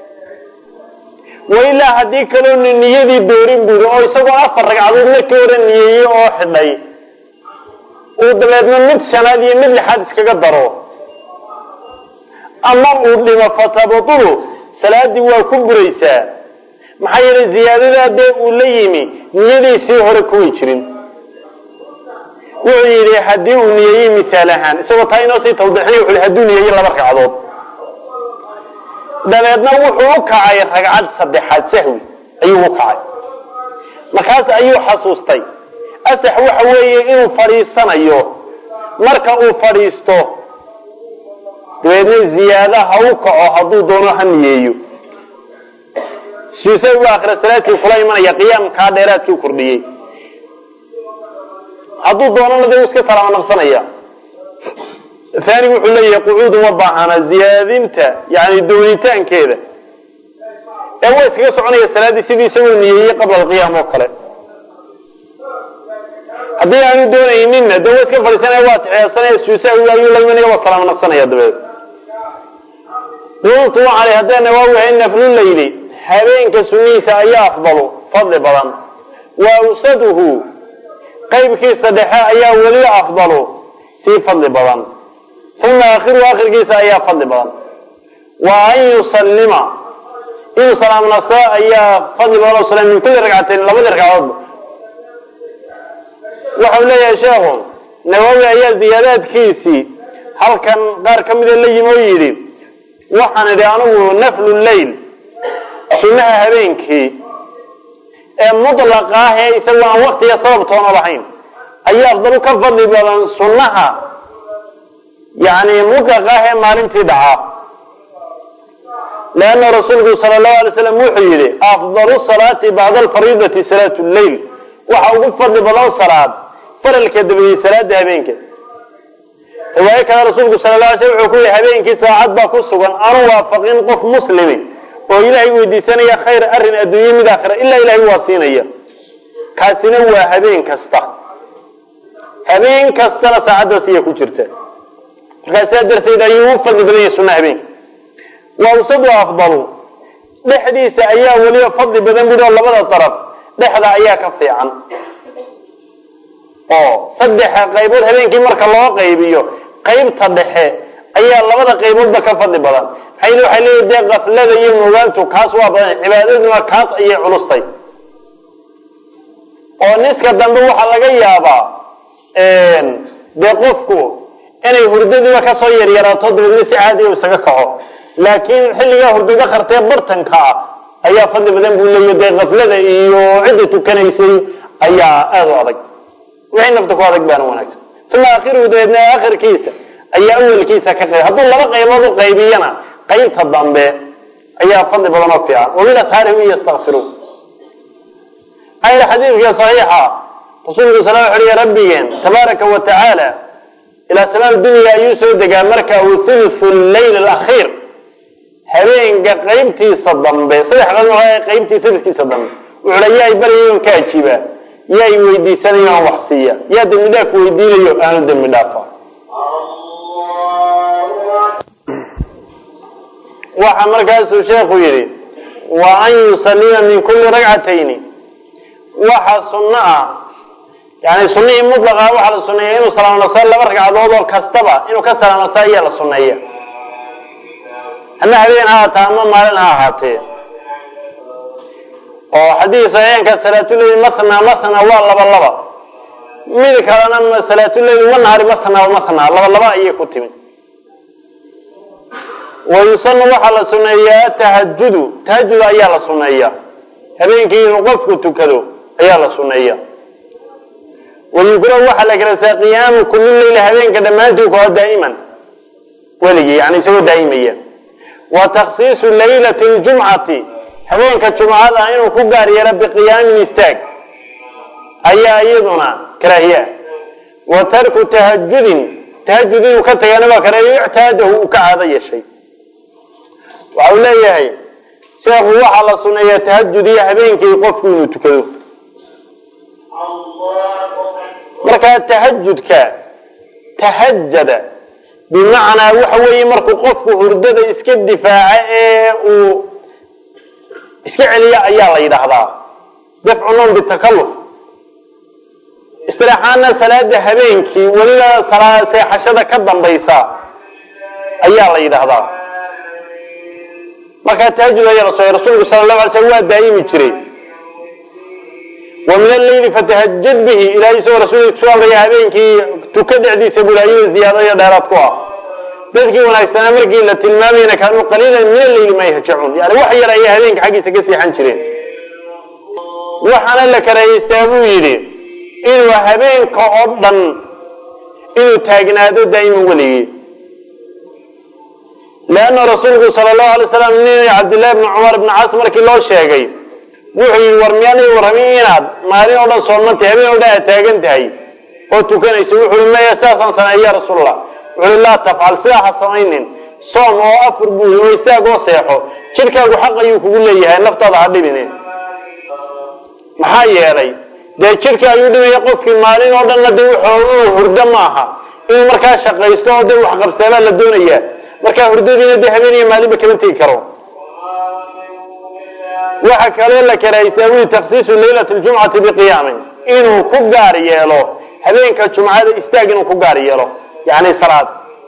وإلا هديك لو أن النية دي دورين بوري أو يساقوا أفرق عدود لكور النية واحد لي ودلاتنا مد سنة دي مد لحادث كقدروا أما أقول لما فتبطلوا صلاة دي وكبريسا محايا الزيادة دي أوليمي نية دي سيهور كويتشرين وعيري حديه نية مثالها سوى طاينو سي توضحيه وحل حدو نية لبرك عضوض دلاتنا وحوكعي رقعاد صدحات سهوي أيوه وكعي مكاس أيوه حصوصتي أسح وحوية إنو فريصان أيوه مركا فريستو دويني زيادة هوكعو حدو دونوها نية سيسوي آخر السلاتي وقلايمان يقيام كاديراتي وكردية hadduu doonana dee iska salaamo naqsanaya thani wuxuu leeyahay qucuud uma baahana ziyaadinta yani doonitaankeeda ee way iskaga soconaya salaadii sidii isagoo niyeeyay qabla alqiyaam oo kale haddii aanu doonayninna dee way iska fadhiisanaya waa taxiyaasanaya suusaa ayuu la imanaya waa salaamo naqsanaya dabeed qultu calay haddana waa wahay naflu layli habeenka sunnihiisa ayaa afdalu fadli badan wa awsaduhu qaybkiisa dhexe ayaa weli afdalu sii fadli badan uma aakhiru aakhirkiisa ayaa fadli badan wa an yusallima inuu salaam naqsa ayaa fadli badan salaam min kulli ragcatayn labada ragcadood wuxuu leeyahay sheekhu nawawi ayaa ziyaadaadkiisii halkan qaar ka mida la yimo yidhi waxaan idhi anigu naflu leyl sunnaha habeenkii ee mudlaqa ah ee isagu aan waqtiga sabab toona lahayn ayaa afdalu ka fadli badan sunnaha yani mudlaqa ah ee maalintii dhaca leanna rasuulku sala allahu alay slam wuxuu yidhi afdalu salaati bacda alfariidati salaatu lleyl waxa ugu fadli badan salaad faralka dabadeed salaada habeenka riwaayo kale rasuulku sala allahu alay slam wuxuu ku yihi habeenkii saacad baa ku sugan aanu waafaqin qof muslimi oo ilaahay weydiisanaya khayr arrin adduunye mid aakhira ilaa ilaahay waa siinaya kaasina waa habeen kasta habeen kastana saacaddaas ayaa ku jirta markaasaa darteed ayuu u fadli badan yahay sunna habeenka waa usadu afdalu dhexdiisa ayaa weliba fadli badan buri oo labada daraf dhexda ayaa ka fiican oo saddex qaybood habeenkii marka loo qaybiyo qaybta dhexe ayaa labada qayboodba ka fadli badan حين وحلي ده غفلة يموانتو كاس وابن عبادتنا كاس أي علوستي ونسكة دنبو حلقة يابا ده قفكو إنه هردد وكاسو يريراتو بالنسي عادي وسككعو لكن حلي هردد خرطي برتنكا أيا فضل بدن بولي ده غفلة يعدتو كنيسي أيا أغوارك وحين نفتكو هذا بانو ونكس ثم آخره ده آخر كيسة أيا أول كيسة كخير هدو الله قيمات قيبينا qaybta dambe ayaa fadli badan oo fiican oo ila saari yastaghfiru ayra xadiiska saxiixa rasuulku sallallahu alayhi rabbigeen tabaaraka wa ta'ala ila samaa dunya ayuu soo degaa marka uu thuluthul layl al-akhir habeenka qaybtiisa dambe saddex qalmo ay qaybtiisa saddexiisa dambe wuxuu leeyahay bariyo ka ajiiba yaay weydiisanayaan wax siiya yaa dambi dhaaf weydiinayo aan dambi dhaafo waxa markaasuu sheekhu yidhi wa an yusallima min kulli ragcatayni waxa sunna ah yani sunnihii mudlaqa waxa la sunneeya inuu salaamo naqsa laba ragcadood oo kastaba inuu ka salaamo naqsa ayaa la sunneeya ama habeen ha ahaataa ama maalin ha ahaatee oo xadiis saxiixka salaatuleyl mathna mathna waa laba laba mid kalena salaatuleyl wa nahari mathna wa mathna laba laba ayay ku timid ويصلى وحل سنية تهجد تهجد أيها السنية habeenkii inuu qofku tukado ayaa la sunneeya wayukrahu waxa la karasaa qiyaamu kulli layl habeenka dhammaantii koo daa'iman weligii yani isagoo daa'imaya wa takhsiisu laylati ljumcati habeenka jumcada inuu ku gaar yeelo biqiyaamin istaag ayaa iyaduna karaahiya wa tarku tahajudin tahajud inuu ka tagana waa karaahiya ictaadahu uu ka caado yeeshay waxa uu leeyahay sheekhu waxaa la sunneeyaa tahajud iyo habeenkii qofku inuu tukado markaa tahajudka tahajada bimacnaa waxa weeye markuu qofku hurdada iska difaaca ee uu iska celiya ayaa la yidhaahdaa dafcu noom bitakalluf istiraaxaana salaada habeenkii weliba salaa seexashada ka dambaysa ayaa la yidhaahdaa markaa tahajud ayaa la soo rasuulku sala allahu alay slam waa daa'imi jiray wa min alleyli fatahajad bihi ilaahay isagoo rasuulka kusoo amraya habeenkii tuka dhexdiisa bulaayada ziyaado iyo dheeraad ku ah dadkii wanaagsanaa markii la tilmaamayna kaanuu qaliilan min alleyli ma yahjacuun yani wax yar ayay habeenka xaggiisa ka seexan jireen waxaana la karahaystaa buu yidhi inuu habeenka oo dhan inuu taagnaado daa'iman weligii leanna rasuulku sala allahu alay slam nin cabdillahi bni cumar ibni cas markii loo sheegay wuxuu yidhi war miyaanay warrami inaad maalin oo dhan soomantay habeen oo dhan aad taagan tahay oo tukanayso wuxuu yidhi maya sidaasaan sameeya ya rasuulallah wuxuu yidhi laa tafcal sidaa ha samaynin soom oo afur buu oo istaag oo seexo jidhkaagu xaq ayuu kugu leeyahay naftaada ha dhibine maxaa yeelay dee jidhka ayuu dhimaya qofkii maalin oo dhanna dee wuxuu hurdo maaha inuu markaa shaqaysto oo dee wax qabseebaa la doonayaa markaa hurdadiina dee habeeniyo maalinba kama tegi karo waxa kaloo la karahaystaa wili takhsiisu laylati ljumcati biqiyaamin inuu ku gaar yeelo habeenka jumcada istaag inuu ku gaar yeelo yani salaad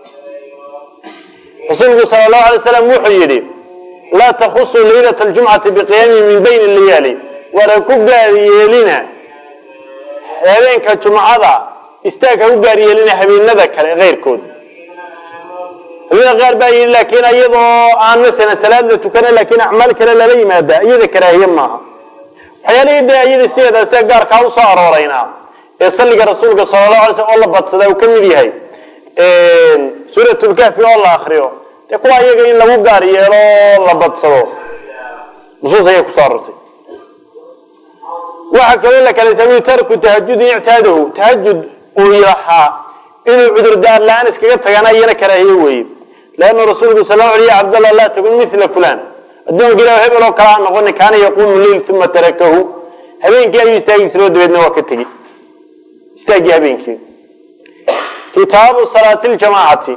rasuulku sala allahu alay slam wuxuu yidhi laa takhusu laylata aljumcati biqiyaamin min bayni layaali wara ku gaar yeelina habeenka jumcada istaag ha u gaar yeelina habeenada kale keyrkood habeenka qaar baa yidhi laakiin iyadoo aan masala salaad la tukana laakiin acmaal kale lala yimaada iyada karaahiye maaha waxyaalihii dee iyada sideeda se gaarkaa usoo arooreynaa ee salliga rasuulka sala allahu alay slam oo la badsadaa uu ka mid yahay suuratulkahfi oo la akriyo dee kuwa iyaga in lagu gaar yeelo oo la badsado nusuus ayay kusoo arortay waxaa kaloo la kala sameeyey tarku tahajudi ictaadahu tahajud uu lahaa inuu cudurdaar la-aan iskaga tagana iyana karaahiye weeye leanna rasuulku sal lau alay ya cabdallah laa takun mila fulan addoonka ilah hebel oo kale ha noqoni kaana yaquumu leyl uma tarakahu habeenkii ayuu istaagi jiro dabeedna waa ka tegi istaagii habeenkii kitaabu salaati ljamaacati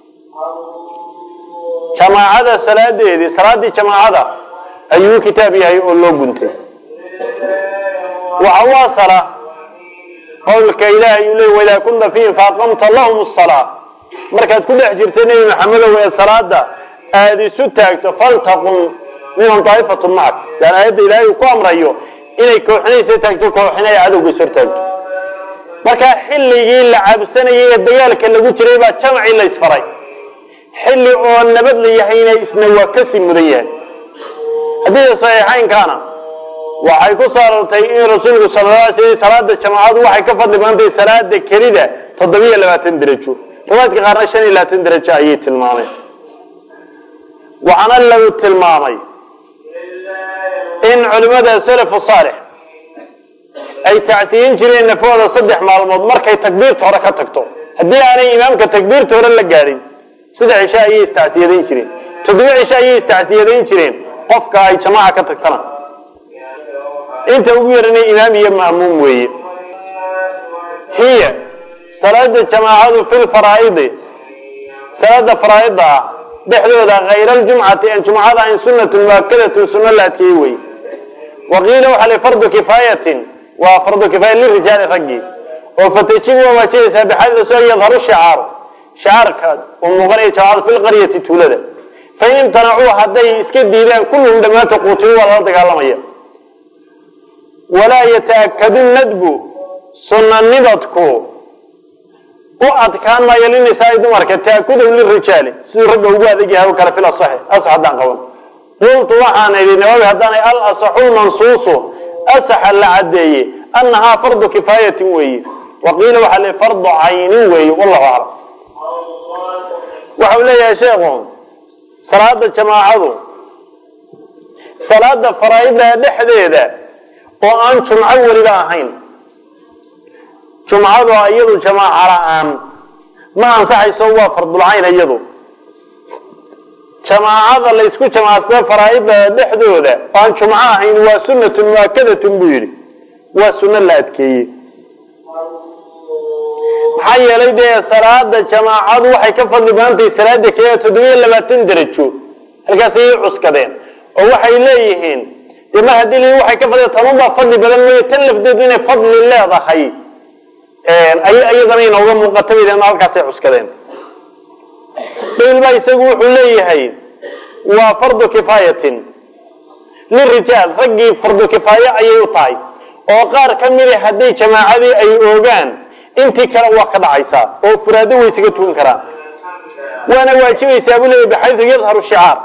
jamaacada salaadeedii salaaddii jamaacada ayuu kitaab yahay oo loo guntay waxa u asala qowlka ilaahay uu leey waidaa kunta fiihim faaqamta lahum asalaa markaad ku dhex jirta nebi maxamedow ee salaada aada isu taagto faltaqum minhum daa'ifatun macak yani aayadda ilaahay uu ku amrayo inay kooxinaysa taagto kooxina ay cadowga is hortaagto markaa xilligii la cabsanayay ee dagaalka lagu jiray baa jamcii la isfaray xilli oo nabad la yahayna isna waa kasii mudan yahay haddii saxiixaynkaana waxay ku soo aroortay in rasuulku sala la alay slam salaada jamaacadu waxay ka fadli badan tahay salaada kelida toddobiyo labaatan derajo riwaayadka qaarna shan iyo labaatan derajo ayay tilmaameen waxaana lagu tilmaamay in culimada salafu saalix ay tacsiyin jireen nafooda saddex maalmood markay takbiirta hore ka tagto haddii aanay imaamka takbiirta hore la gaadhin sida cisha ayay istacsiyadayn jireen toddoba cisho ayay istacsiyadayn jireen qofka ay jamaaca ka tagtana inta ugu yarana imaam iyo ma'muum weeye hiya salaada jamaacadu fi lfaraa'idi salaada faraa'ida ah dhexdooda hayra aljumcati an jumcada in sunnatun muakkadatun sunno la adkeeyey weye waqiila waxaa li fardu kifaayatin waa fardu kifaaya lirijaali raggii oo fatajibu waa waajibeysaa bixadida soo yadharu shicaaru shicaarka uu muuqanaya jamaacada fi lqaryati tuulada fain imtanacuu hadday iska diidaan kulluhum dhammaanta quutilu waa lala dagaalamaya walaa yataakadu nadbu sunanibadku u adkaan maayo linisaai dumarka taakudahu lirijaali siduu ragga ugu adag yahay o kale fil asaxi asax haddaan qaban قلت وحانا لنوابي هداني الأصح المنصوص أصح العدي أنها فرض كفاية وي وقيل وحالي فرض عين وي والله أعلم. وحولي يا شيخ صلاة الجماعة صلاة فرائدها لحديدة وأن جمعة ولداهين جمعة أيضا جماعة رأان ما أنصح يسوى فرض العين أيضا جماعة اللي يسكو جماعة فرائدها لحديدة وأن جمعة عين وسنة مؤكدة بيري وسنة لا أتكي حي ليدي صلاة جماعة وحي كفر لبانتي صلاة كي تدوية لما تندرجو الكاسي عسكدين وحي ليهين لما هدي لي وحي كفر يتنبع فضل بلما يتلف دين فضل الله ضحي أي أيضا ينوضم مقتبي لأنه الكاسي عسكدين قيل ما يسيقوح ليهين وفرض كفاية للرجال رقي فرض كفاية أي يطاي وقار كميري هدي جماعة أي أوغان intii kale waa ka dhacaysaa oo furaado way isaga tuun karaan waana waajibaysaa bulay baxaydu yadharu shi'aar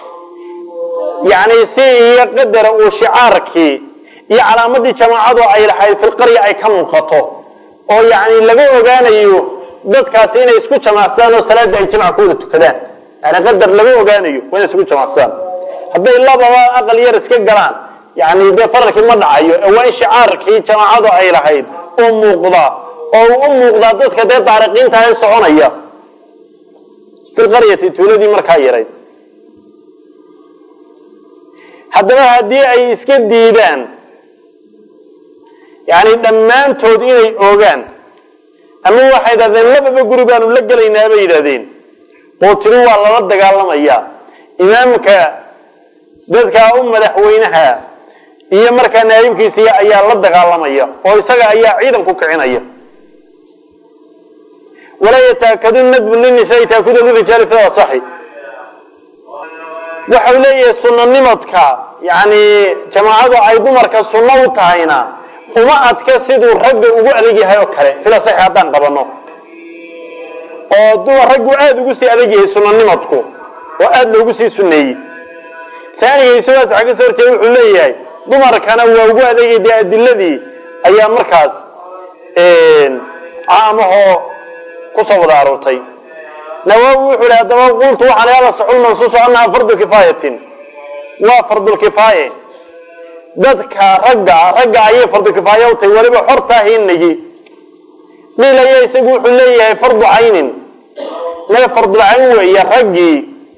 yaani si iyo qadar oo shi'aarkii iyo calaamadii jamaacadu ay lahayd fil qarya ay ka muuqato oo yaani laga ogaanayo dadkaas inay isku jamaacsan oo salaada ay jamaac ku tukadaan ana qadar laga ogaanayo waa isku jamaacsan haday labada aqal yar iska galaan yaani de farqi ma dhacayo waa shi'aarkii jamaacadu ay lahayd oo muuqda oo u muuqda dadka de taariiqinta ay soconaya fil qaryati tuuladii markaa yaray haddaba haddii ay iska diidaan yani dhammaantood inay oogaan ama waxay yidhahdeen lababa guri baanu la gelaynaa bay yidhahdeen oo tiri waa lala dagaalamaya imaamka dadka u madaxweynaha iyo markaa naayibkiisa ayaa la dagaalamaya oo isaga ayaa ciidan ku kicinaya ولا يتأكدون ندب للنساء تأكدوا للرجال في الصحي وحولي السنة نمطك يعني جماعة أي دمرك السنة وطعينا وما أتكسدوا الرب وقعليه هاي وكره في الصحي عدان قبلنا ودو الرب وقعد وقسي عليه السنة نمطك وقعد وقسي سنة ثاني يسوى سعق سورة وحولي دمرك أنا وقعليه دي الذي أيام مركز عامه قصوا دارتي نووي ولا دوا قلت وعلى الله صحون منصوص أنها فرض كفاية وفرض الكفاية ذاتك رجع رجع أي فرض كفاية وتولي بحرتها هي النجي ليلا يسقوا حليه فرض عين لا فرض العين وهي رجي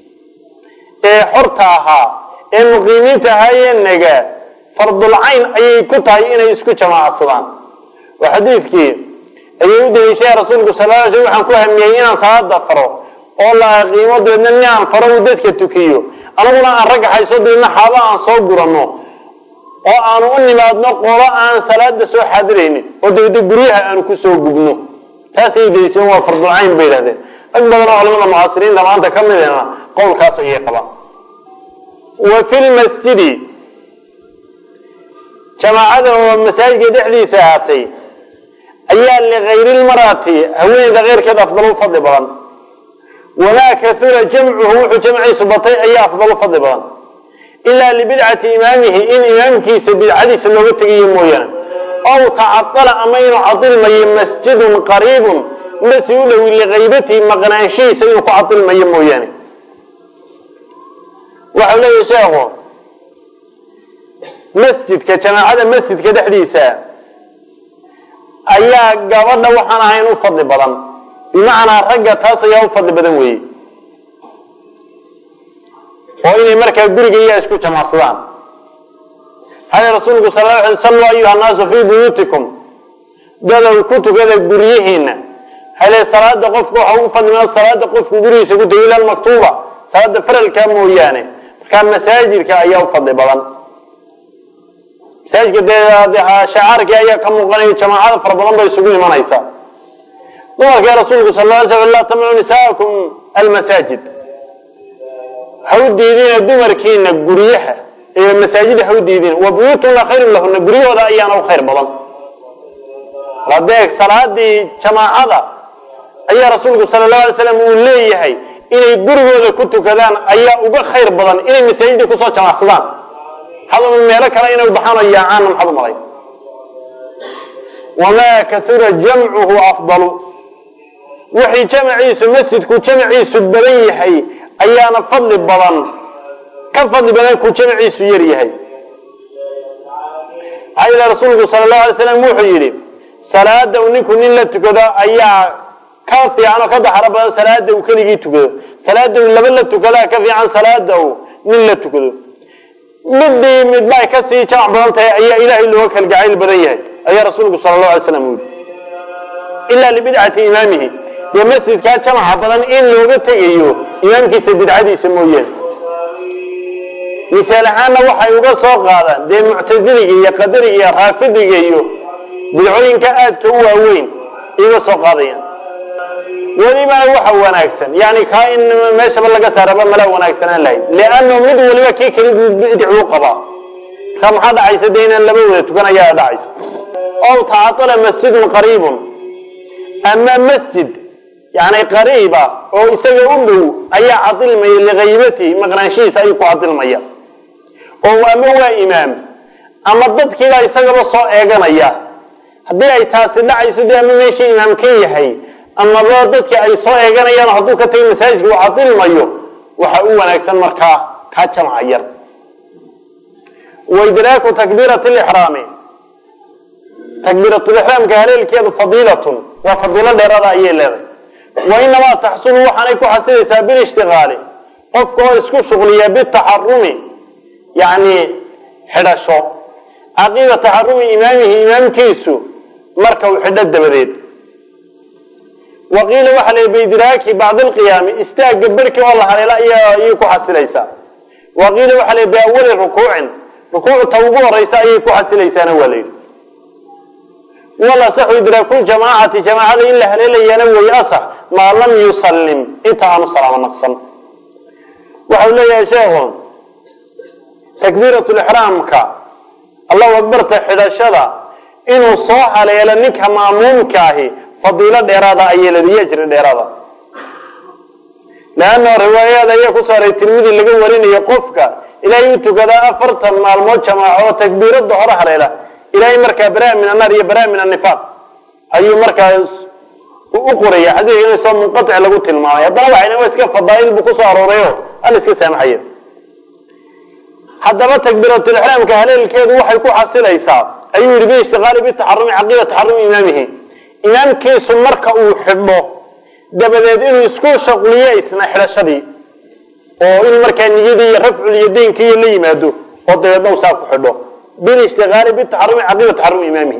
حرتها المقيمينتها هي النجا فرض العين أي كتها إن يسكت مع الصلاة وحديث كيف أيود الشيء رسولك صلى الله عليه وسلم كوها ميينا صلاة فرو والله قيمة دون نعم فرو ذاتك التكيو أنا أقول أن رجع يصد لنا حاضر عن صوب رنو وأنا أقول بعد نقول عن صلاة سو حاضرين ودي بريها أن كسو بجنو تاسيد يسوى فرض العين بين هذين أكبر علماء المعاصرين لما أنت كمل هنا قول كاسي قبا وفي المسجد كما عدا المساجد حديثاتي أيها لغير المرأة هوين إذا غير كذا أفضل فضل بغن ولا كثير جمعه وجمعي سبطي أيها أفضل فضل بغن إلا لبدعة إمامه إن إمامك سبدعة سلوغته مويان أو تعطل أمين عطل مي مسجد قريب مسؤوله لغيبته مغناشي سيوك عطل مي مويان وحوله يساغه مسجد كجماعة مسجد كدحديثة ayaa gabadha waxaan ahayn u fadli badan bimacna ragga taas ayaa u fadli badan weey oo inay markaa guriga iyo isku jamacsadaan hada rasuulku sallallahu alayhi wasallam ayuha naas fi buyutikum dalaw kutugada guriyihiina hada salaada qofku waxa uu fadliyo salaada qofku gurigiisa ku dayla maktuuba salaada faralka mooyaane marka masaajidka ayaa u fadli badan ساجد ده شعارك أيها كم غني جماعة فربنا بيسوي من عيسى. قال يا رسول الله صلى الله عليه وسلم لا تمنعوا نساءكم المساجد. حود يدين الدمر كين الجريحة المساجد حود يدين وبيوتنا خير لهن الجريح ولا أيان أو خير بلن. رديك صلاة دي جماعة أيها رسول الله صلى الله عليه وسلم وليه هي inay gurigooda ku tukadaan ayaa uga khayr badan inay masaajidda kusoo jamacsadaan hadaba meelo kale inay baxaan oo yaacaan maxaad u malay wamaa kasura jamcuhu afdalu wixii jamaciisu masjidku jamaciisu badan yahay ayaana fadli badan ka fadli badan ku jamaciisu yar yahay ayda rasuulku sallallahu alayhi wasallam wuxuu yiri salaada ninku nin la tukado ayaa ka fiican ka dhaxara badan salaada uu kaliya tukado salaada laba la tukada ka fiican salaada uu nin la tukado midii mid bay ka sii jaac badan tahay ayaa ilaahay loo kal gacayl badan yahay ayaa rasuulku sallallahu alayhi wasallam yiri illa li bid'ati imaamihi de masjidka jamaca badan in looga tagayo imaamkiisa bidcadiisa mooyee مثال ahaan waxay uga soo qaadaan de mu'taziliga iyo qadariga iyo raafidiga iyo bidcooyinka aad ka waaweyn iga soo qaadayaan waliba waxa wanaagsan yani ka in meesha laga saaraba mala wanaagsan aan lahayn leeano mid waliba kii kale bidcuu qaba kama hada ay sadeeyaan laba wada tukanaya dhacayso oo taatala masjid qariib ama masjid yani qariiba oo isaga u dhow ayaa cadilmay liqaybati maqnaanshiisa ay ku cadilmaya oo ama waa imaam ama dadkiiba isagaba soo eeganaya hadii ay taasi dhacayso de ama meeshii imaamka yahay ama dadka ay soo eeganayaan haduu ka tagay masaajidku uu cadilmayo waxa uu wanaagsan markaa ka jamac yar وإدراك تكبيرة الإحرام تكبيرة الإحرام كهليل كيد فضيلة وفضيلة لرضا أي لذي وإنما تحصل وحنيك حسيسة بالاشتغال قفكو اسكو شغلية بالتحرم يعني حدشو عقيدة تحرم إمامه إمام كيسو مركو حدد بديد وقيل وحلي بإدراك بعض القيام استاقبرك والله لا يكو حسيسة وقيل وحلي بأول الركوع ركوع توقع رئيسا يكو حسيسة وليل ولا صح إدراك الجماعة جماعة إلا هليل ينوي أصح ما لم يسلم انت عن الصلاة والنقصان وحوله يا شيخ تكبيرة الإحرام كا الله أكبر تحدى الشذا إنه صاح ليلنك مامون كاهي فضيلة إرادة أي الذي يجري الإرادة لأن الرواية ذا يكسر التلميذ اللي قولين يقفك إلى يوتو كذا أفرت مع الموت جماعة وتكبيرة ظهرها ليلة إلى مركز براء من النار يبراء من النفاق أي مركز أقرية هذه يسمى منقطع لقوت الماء هذا هو عينه ويسكى فضائل بقصة روريه أنا اسكى سامحيه حتى ما تكبيرة الإحرام كهليل كيد وحي يكون حصيل إيساب أي يربي اشتغال بالتحرم عقيدة تحرم إمامه إمام كيس مركز وحبه ده بدأت إنه يسكون شغلية إثناء حلاشدي وإن مركز يجي رفع اليدين كي اللي يمادوه وضع يدو ساق حبه بالاشتغال بالتحرم عقيدة تحرم إمامه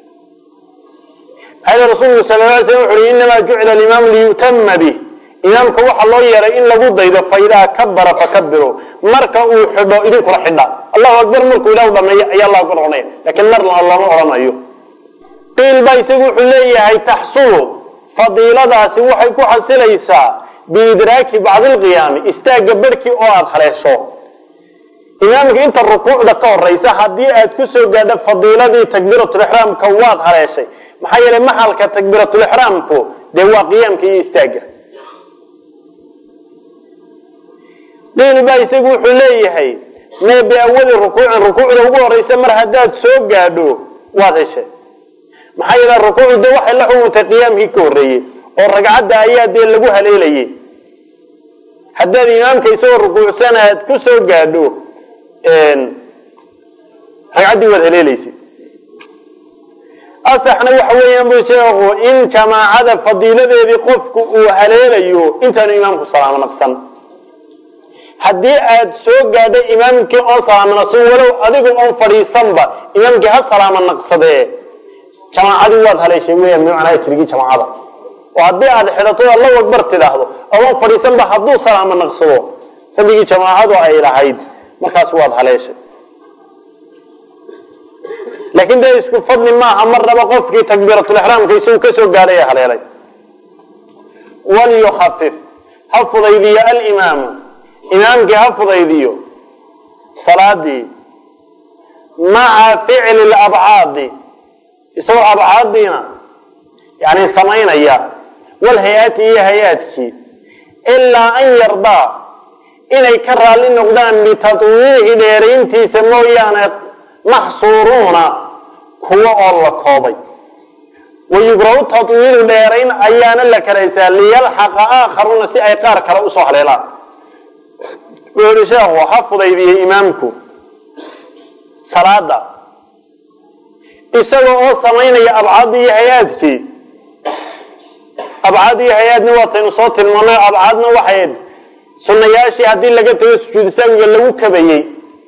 هذا رسول الله صلى الله عليه وسلم إنما جعل الإمام ليتم به إمامك وحى الله يرى إن لابد إذا فإذا كبر فكبروا مركا وحبه إذنك رحنا الله أكبر مركو إله ضمي يا الله أكبر غنيه لكن مرنا الله أعلم أيه قيل بايسيقوا حلية هي تحصلوا فضيلة سوحي كوحا سليسا بإدراك بعض القيام استاقبرك أو أدخليشو إمامك أنت الركوع دكا الرئيسة حدي أتكسو قادة فضيلة دي تكبيرة الإحرام كواد عليشي محايا لمحل كتكبيرة الإحرام كو دوا قيامك يستاقر قيل بايسيقوا حلية هي ما بأول الركوع الركوع لو الرئيسة مرهدات سوق قادو واضح شيء محايا الركوع دوا حي لحو تقيام هي كوريه والرقعات دا ايات دي اللي قوها ليليه حتى الإمامك يسوي الركوع سنة كسو قادو رقعات دي وذا ليليسي أصحنا وحويان بشيخه إن جماعة فضيلة ذي قفك وهليليو انت الإمامك الصلاة ونقصا حدي أد سوق قادة إمامك أصلا من أصول ولو أذيكم أن فريسان با إمامك هالصلاة من نقصة دي جماعة دي واد هليشي ويا من معنى يترقي جماعة وحدي أد حدثوا الله أكبر تلاحظوا أولا فريسان با حدو صلاة من نقصة فدي جماعة دو أي لحيد مكاس واد هليشي لكن ده يسكن فضل ما أمر بقف في تكبيرة الإحرام كيسو كسو قاليه عليه وليخفف حفظ إذي الإمام إمامك حفظ إذيه صلاة دي مع فعل الأبعاد دي يسوي أبعاد دينا يعني سمعين إياه والهيئات هي هيئاتك ilaa an yardaa inay ka raalli noqdaan bitatwiilihi dheerayntiisa mooyaane maxsuuruuna kuwa oo la koobay wayugrahu tatwiilu dheerayn ayaana la karaysaa liyalxaqa aakharuuna si ay qaar kale usoo haleelaan wuxuu yihi sheekhu ha fudaydiyey imaamku salaada isagoo oo samaynaya abcaad iyo hay-aadkii abcaad iyo hay-aadna waataynu soo tilmaanay abcaadna waxay sunnayaashii haddii laga tago sujuudu sahwiga lagu kabayey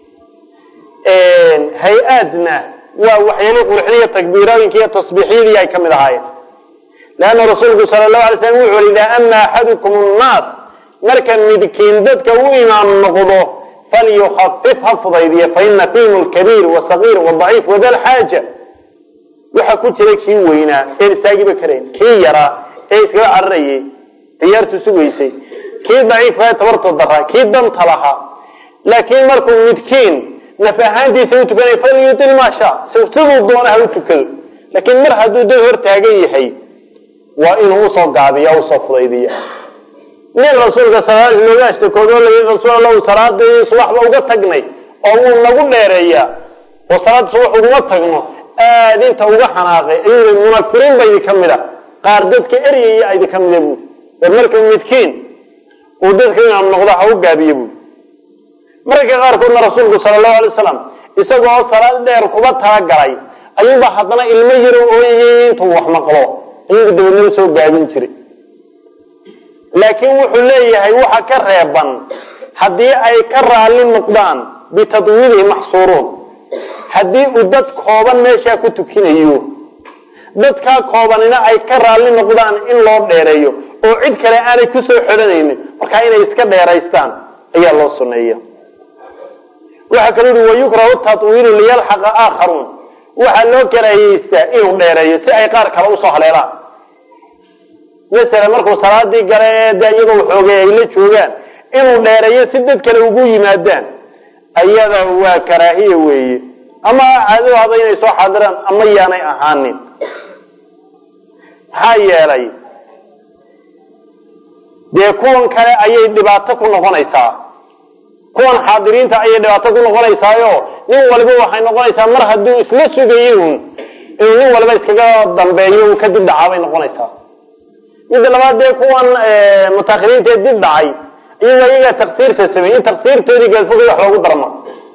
hay-aadna waa waxyaali qurxiniya takbiirooyinka iyo tasbiixyadii ay ka mid ahaayeen leanna rasuulku sala allahu alay slam wuxu uli idaa ama axadukum annaas marka midkiin dadka u imaam noqdo falyukhafif ha fudaydiya faina fiihim alkabiir wasagiir wadaciif wadalxaaja waxaa ku jira kii weynaa een istaagiba karayn kii yaraa ee iskaga cararayay diyaartu sugaysay kii daciifkaa tabartoo daraa kii danta lahaa laakiin markuu midkiin naf ahaantiisa u tukanay falyutil maasha siduu doona ha u tukado laakiin mar hadduu dad hor taagan yahay waa inuu usoo gaabiya usoo fudaydiya nin rasuulka sal looga ashtakoodoo la yii rasuul allahu salaadii subaxba uga tagnay oo wuu nagu dheereeyaa oo salaada subax uguma tagno aad inta uga xanaaqay ayuu munafiriin ba idinka mid a qaar dadka eryaya idinka mida buui war marka midkiin uu dadka imaam noqdo ha u gaabiye buui mararka qaarkoodna rasuulku sala allahu alay wasalam isagoo salaad dheer kuba talagalay ayuuba haddana ilmo yaro ooyayay intuu wax maqlo ayuu dabadna usoo gaabin jiray laakiin wuxuu leeyahay waxa ka reeban haddii ay ka raalli noqdaan bitadwiilihi maxsuuruun haddii uu dad kooban meeshaa ku tukinayo dadkaa koobanina ay ka raalli noqdaan in loo dheereeyo oo cid kale aanay kusoo xodhanaynin markaa inay iska dheeraystaan ayaa loo sunneeya waxaa kaloo yihi wayukrahu tatwiilu liyalxaqa aakharuun waxaa loo karaahiyeystaa inuu dheereeyo si ay qaar kale usoo haleelaan masala markuu salaadii gale ee de iyagoo xoogay ay la joogaan inuu dheereeyo si dad kale ugu yimaadaan ayada waa karaahiye weeye ama caado hada inay soo xaadiraan ama yaanay ahaanin maxaa yeelay dee kuwan kale ayay dhibaato ku noqonaysaa kuwan xaadiriinta ayay dhibaato ku noqonaysaayo nin waliba waxay noqonaysaa mar hadduu isla sugayo un inuu nin waliba iskaga dambeeyo uu kadib dhacaa bay noqonaysaa midda labaad dee kuwan mutaahiriinta ee dib dhacay iyagoo iyagaa taqsiirta sameeyey in taqsiirtoodii gaalfogay wax loogu darmo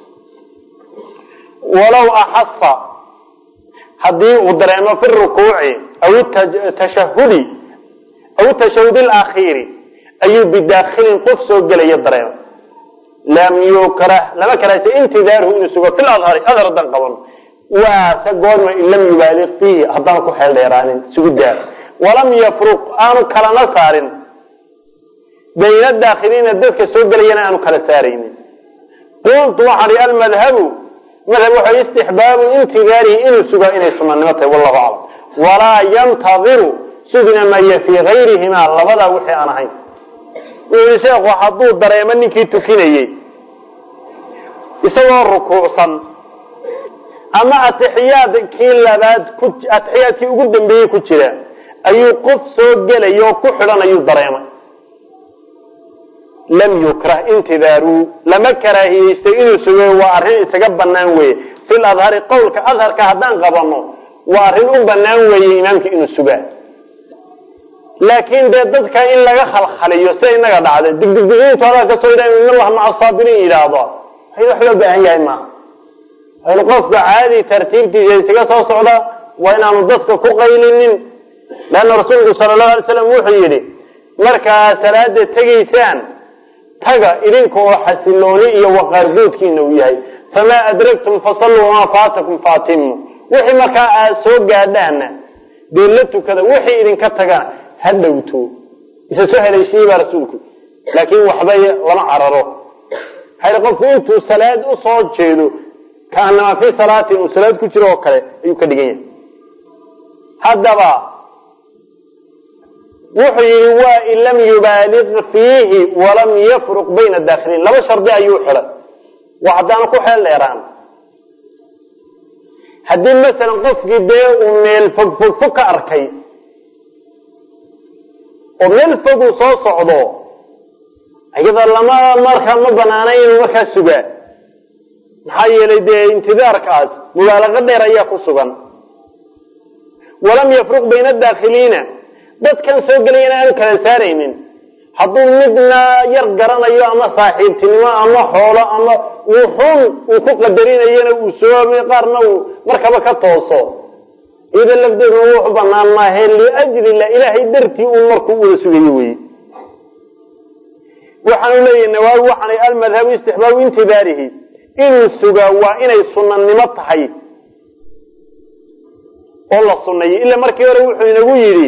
walow axasa haddii uu dareemo fi rukuuci aw tashahudi aw tashahud alakhiiri ayuu bidaakhilin qof soo gelaya dareemo lam yukrah lama karaysa intidaaruhu inuu sugo fil adhari adhar haddaan qaban waase goorma in lam yubaaliq fiihi haddaan ku xeel dheeraanin sugudaar walam yafruq aanu kalana saarin bayna daakhiliina dadka soo gelayana aanu kala saaraynin qultu waxaan ihi almadhabu madhab waxa istixbaabu intidaarihi inuu sugaa inay sunanimo tahay wallahu aclam walaa yantadiru sugna maya fii gayrihimaa labadaa wixii aan ahayn wuxuu yihi sheekhu hadduu dareemo ninkii tukinayey isagoo rukuucsan ama atixiyaadkii labaad ku atixiyaadkii ugu dambeeyey ku jira ayuu qof soo gelaya oo ku xidhan ayuu dareemay lam yukrah intidaaru lama karaahiyeystay inuu sugo waa arrin isaga banaan weeye fil adhari qowlka adharka haddaan qabano waa arrin u banaan weeye imaamka inuu sugaa laakiin dee dadka in laga khalkhaliyo sida inaga dhacda digdigdigiintu hadaa kasoo yidha in allah maca saabiriin yidhaahdo hay wax loo baahan yahay maaha haynu qofka caadi tartiibtiisa isaga soo socda waa inaanu dadka ku qaylinin leanna rasuulku sala allahu alay slam wuxuu yidhi markaa salaada tegaysaan taga idinka oo xasilooni iyo waqaardoodkiina uu yahay famaa adragtum fasalluu wamaa faatakum faatimu wixii markaa aad soo gaadhaana dee la tukada wixii idinka tagana ha dhowto isa soo haleeshiiyey baa rasuulku laakiin waxba lama cararo hayr qofku intuu salaad u soo jeedo kaanama fii salaatin uu salaad ku jiro oo kale ayuu ka dhigan yahay haddaba wuxuu yihi waa in lam yubaaliq fiihi walam yafruq bayna daakhiliin laba shardi ayuu xidhay waa haddaanu ku xeel dheeraan haddii masalan qofkii dee uu meel fog fog fog ka arkay oo meel fog uu soo socdo iyada lama markaa ma banaana inuu markaa sugaa maxaa yeelay dee intidaarkaas mubaalaqa dheer ayaa ku sugan walam yafruq bayna adaakhiliina dadkan soo gelayana aanu kala saaraynin hadduu midna yar garanayo ama saaxiibtinimo ama xoolo ama wuxuun uu ku qadarinayana uu soo qaarna uu markaba ka tooso iyada lafdeedu wuxu banaan maahe liajli la ilaahay dartii uu markuu wada sugayo wey waxaanu leeyahay nawaawi waxaanay almadhabu istixbaabu intidaarihi inuu sugaa waa inay sunanimo tahay oo la sunneeyo ila markii hore wuxuu inagu yidhi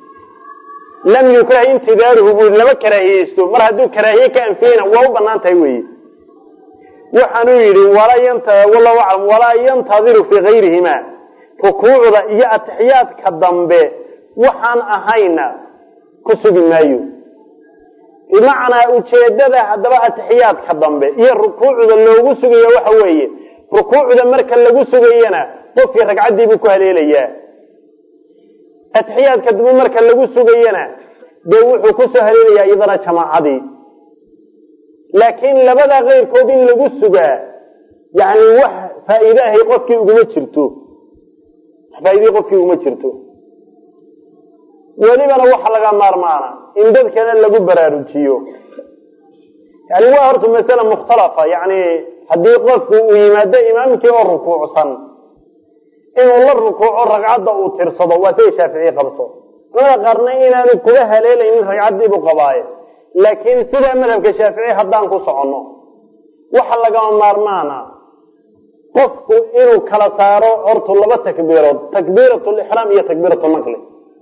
lam yukrah intidaaruhu buu lama karaahiyeysto mar hadduu karaahiye ka anfiyeyna waa u banaan tahay weeye waxaanuu yidhi wallahu aclam walaa yantadiru fii gayrihima rukuucda iyo atixiyaadka dambe waxaan ahayna ku sugi maayo bimacnaa ujeedada haddaba atixiyaadka dambe iyo rukuucda loogu sugaya waxa weeye rukuucda marka lagu sugayana qofkii ragcaddii buu ku haleelayaa atixiyaadka dambe marka lagu sugayana dee wuxuu ku soo haleelayaa iyadana jamaacadii laakiin labada keyrkood in lagu sugaa yani wax faa'iidahay qofkii uguma jirto faa'iidii qofkii uguma jirto welibana waxa laga maarmaana in dadkana lagu baraarujiyo yani waa horta masala mukhtalafa yani haddii qofku uu yimaado imaamkii oo rukuucsan inuu la rukuuco ragcadda uu tirsado waa say shaaficiye qabto culamada qaarna inaanu kuga haleelaynin ragcaddiibuu qabaaye laakiin sidaa madhabka shaafici haddaan ku soconno waxa lagama maarmaana qofku inuu kala saaro hortu laba takbiirood takbiirat lixraam iyo takbiirat naqli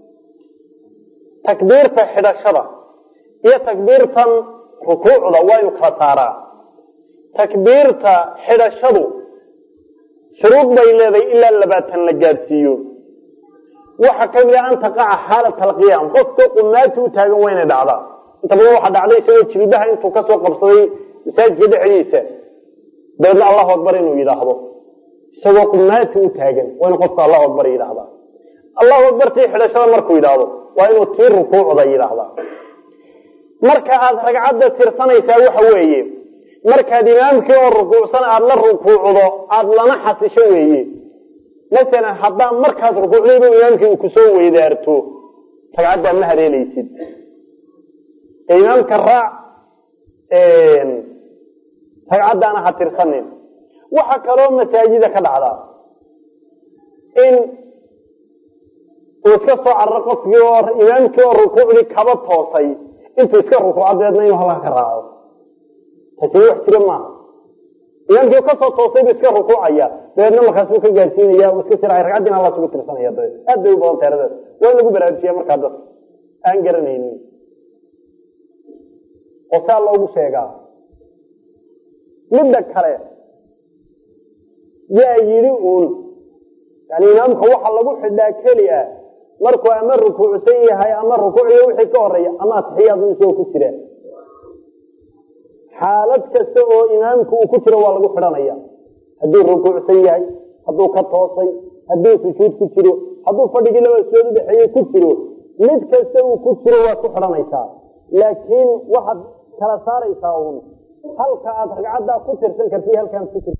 takbiirta xidhashada iyo takbiirtan rukuucda waa inuu kala saaraa takbiirta xidhashadu shuruud bay leedahay ilaa labaatan la gaadhsiiyo waxa kamid a an taqaca xaalata alqiyaam qofka qumaati u taagan waa inay dhacdaa inta badan waxaa dhacday isagoo jilbaha intuu kasoo qabsaday masaajidka dhexdiisa dabeedna allahu akbar inuu yidhaahdo isagoo qumaati u taagan waa inu qofka allahu akbar yidhaahdaa allahu akbar tii xidhashada markuu yidhaahdo waa inuu tii rukuucda yidhaahdaa marka aad ragcadda tirsanaysaa waxa weeye markaad imaamkii oo rukuucsan aada la rukuucdo aada lana xasisho weeye masalan haddaa markaad rukuucdayba imaamkii uu kusoo weydaarto ragcaddaa ma haleelaysid ee imaamka raac ragcaddaana ha tirsanin waxa kaloo masaajida ka dhacdaa in uu iska soo cararo qofkii oo imaamkii oo rukuucdii kaba toosay intuu iska rukuuco dabeedna inuu halkaa ka raaco taasina wax jiro maaha imaamkii kasoo toosay buu iska rukuucaya dabeedna markaasuu ka gaadsiinaya uu iska siraya ragcaddiina alla sugu tirsanaya dabeed aad bay u badan tahay aradaas waa in lagu baraarujiya markaa dadka aan garanaynin oo saa loogu sheegaa midda kale yaa yidhi uun yani imaamka waxa lagu xidhaa keli a markuu ama rukuucsan yahay ama rukuuciyo wixii ka horeeya ama atixiyaad isagoo ku jira xaalad kasta oo imaamku uu ku jiro waa lagu xidhanaya hadduu rukuucsan yahay hadduu ka toosay hadduu sujuud ku jiro hadduu fadhigii laba sood udhexeeye ku jiro mid kasta uu ku jiro waad ku xidhanaysaa laakiin waxaad kala saaraysaa uun halka aad ragcaddaa ku tirsan karta halkaan ku tirsan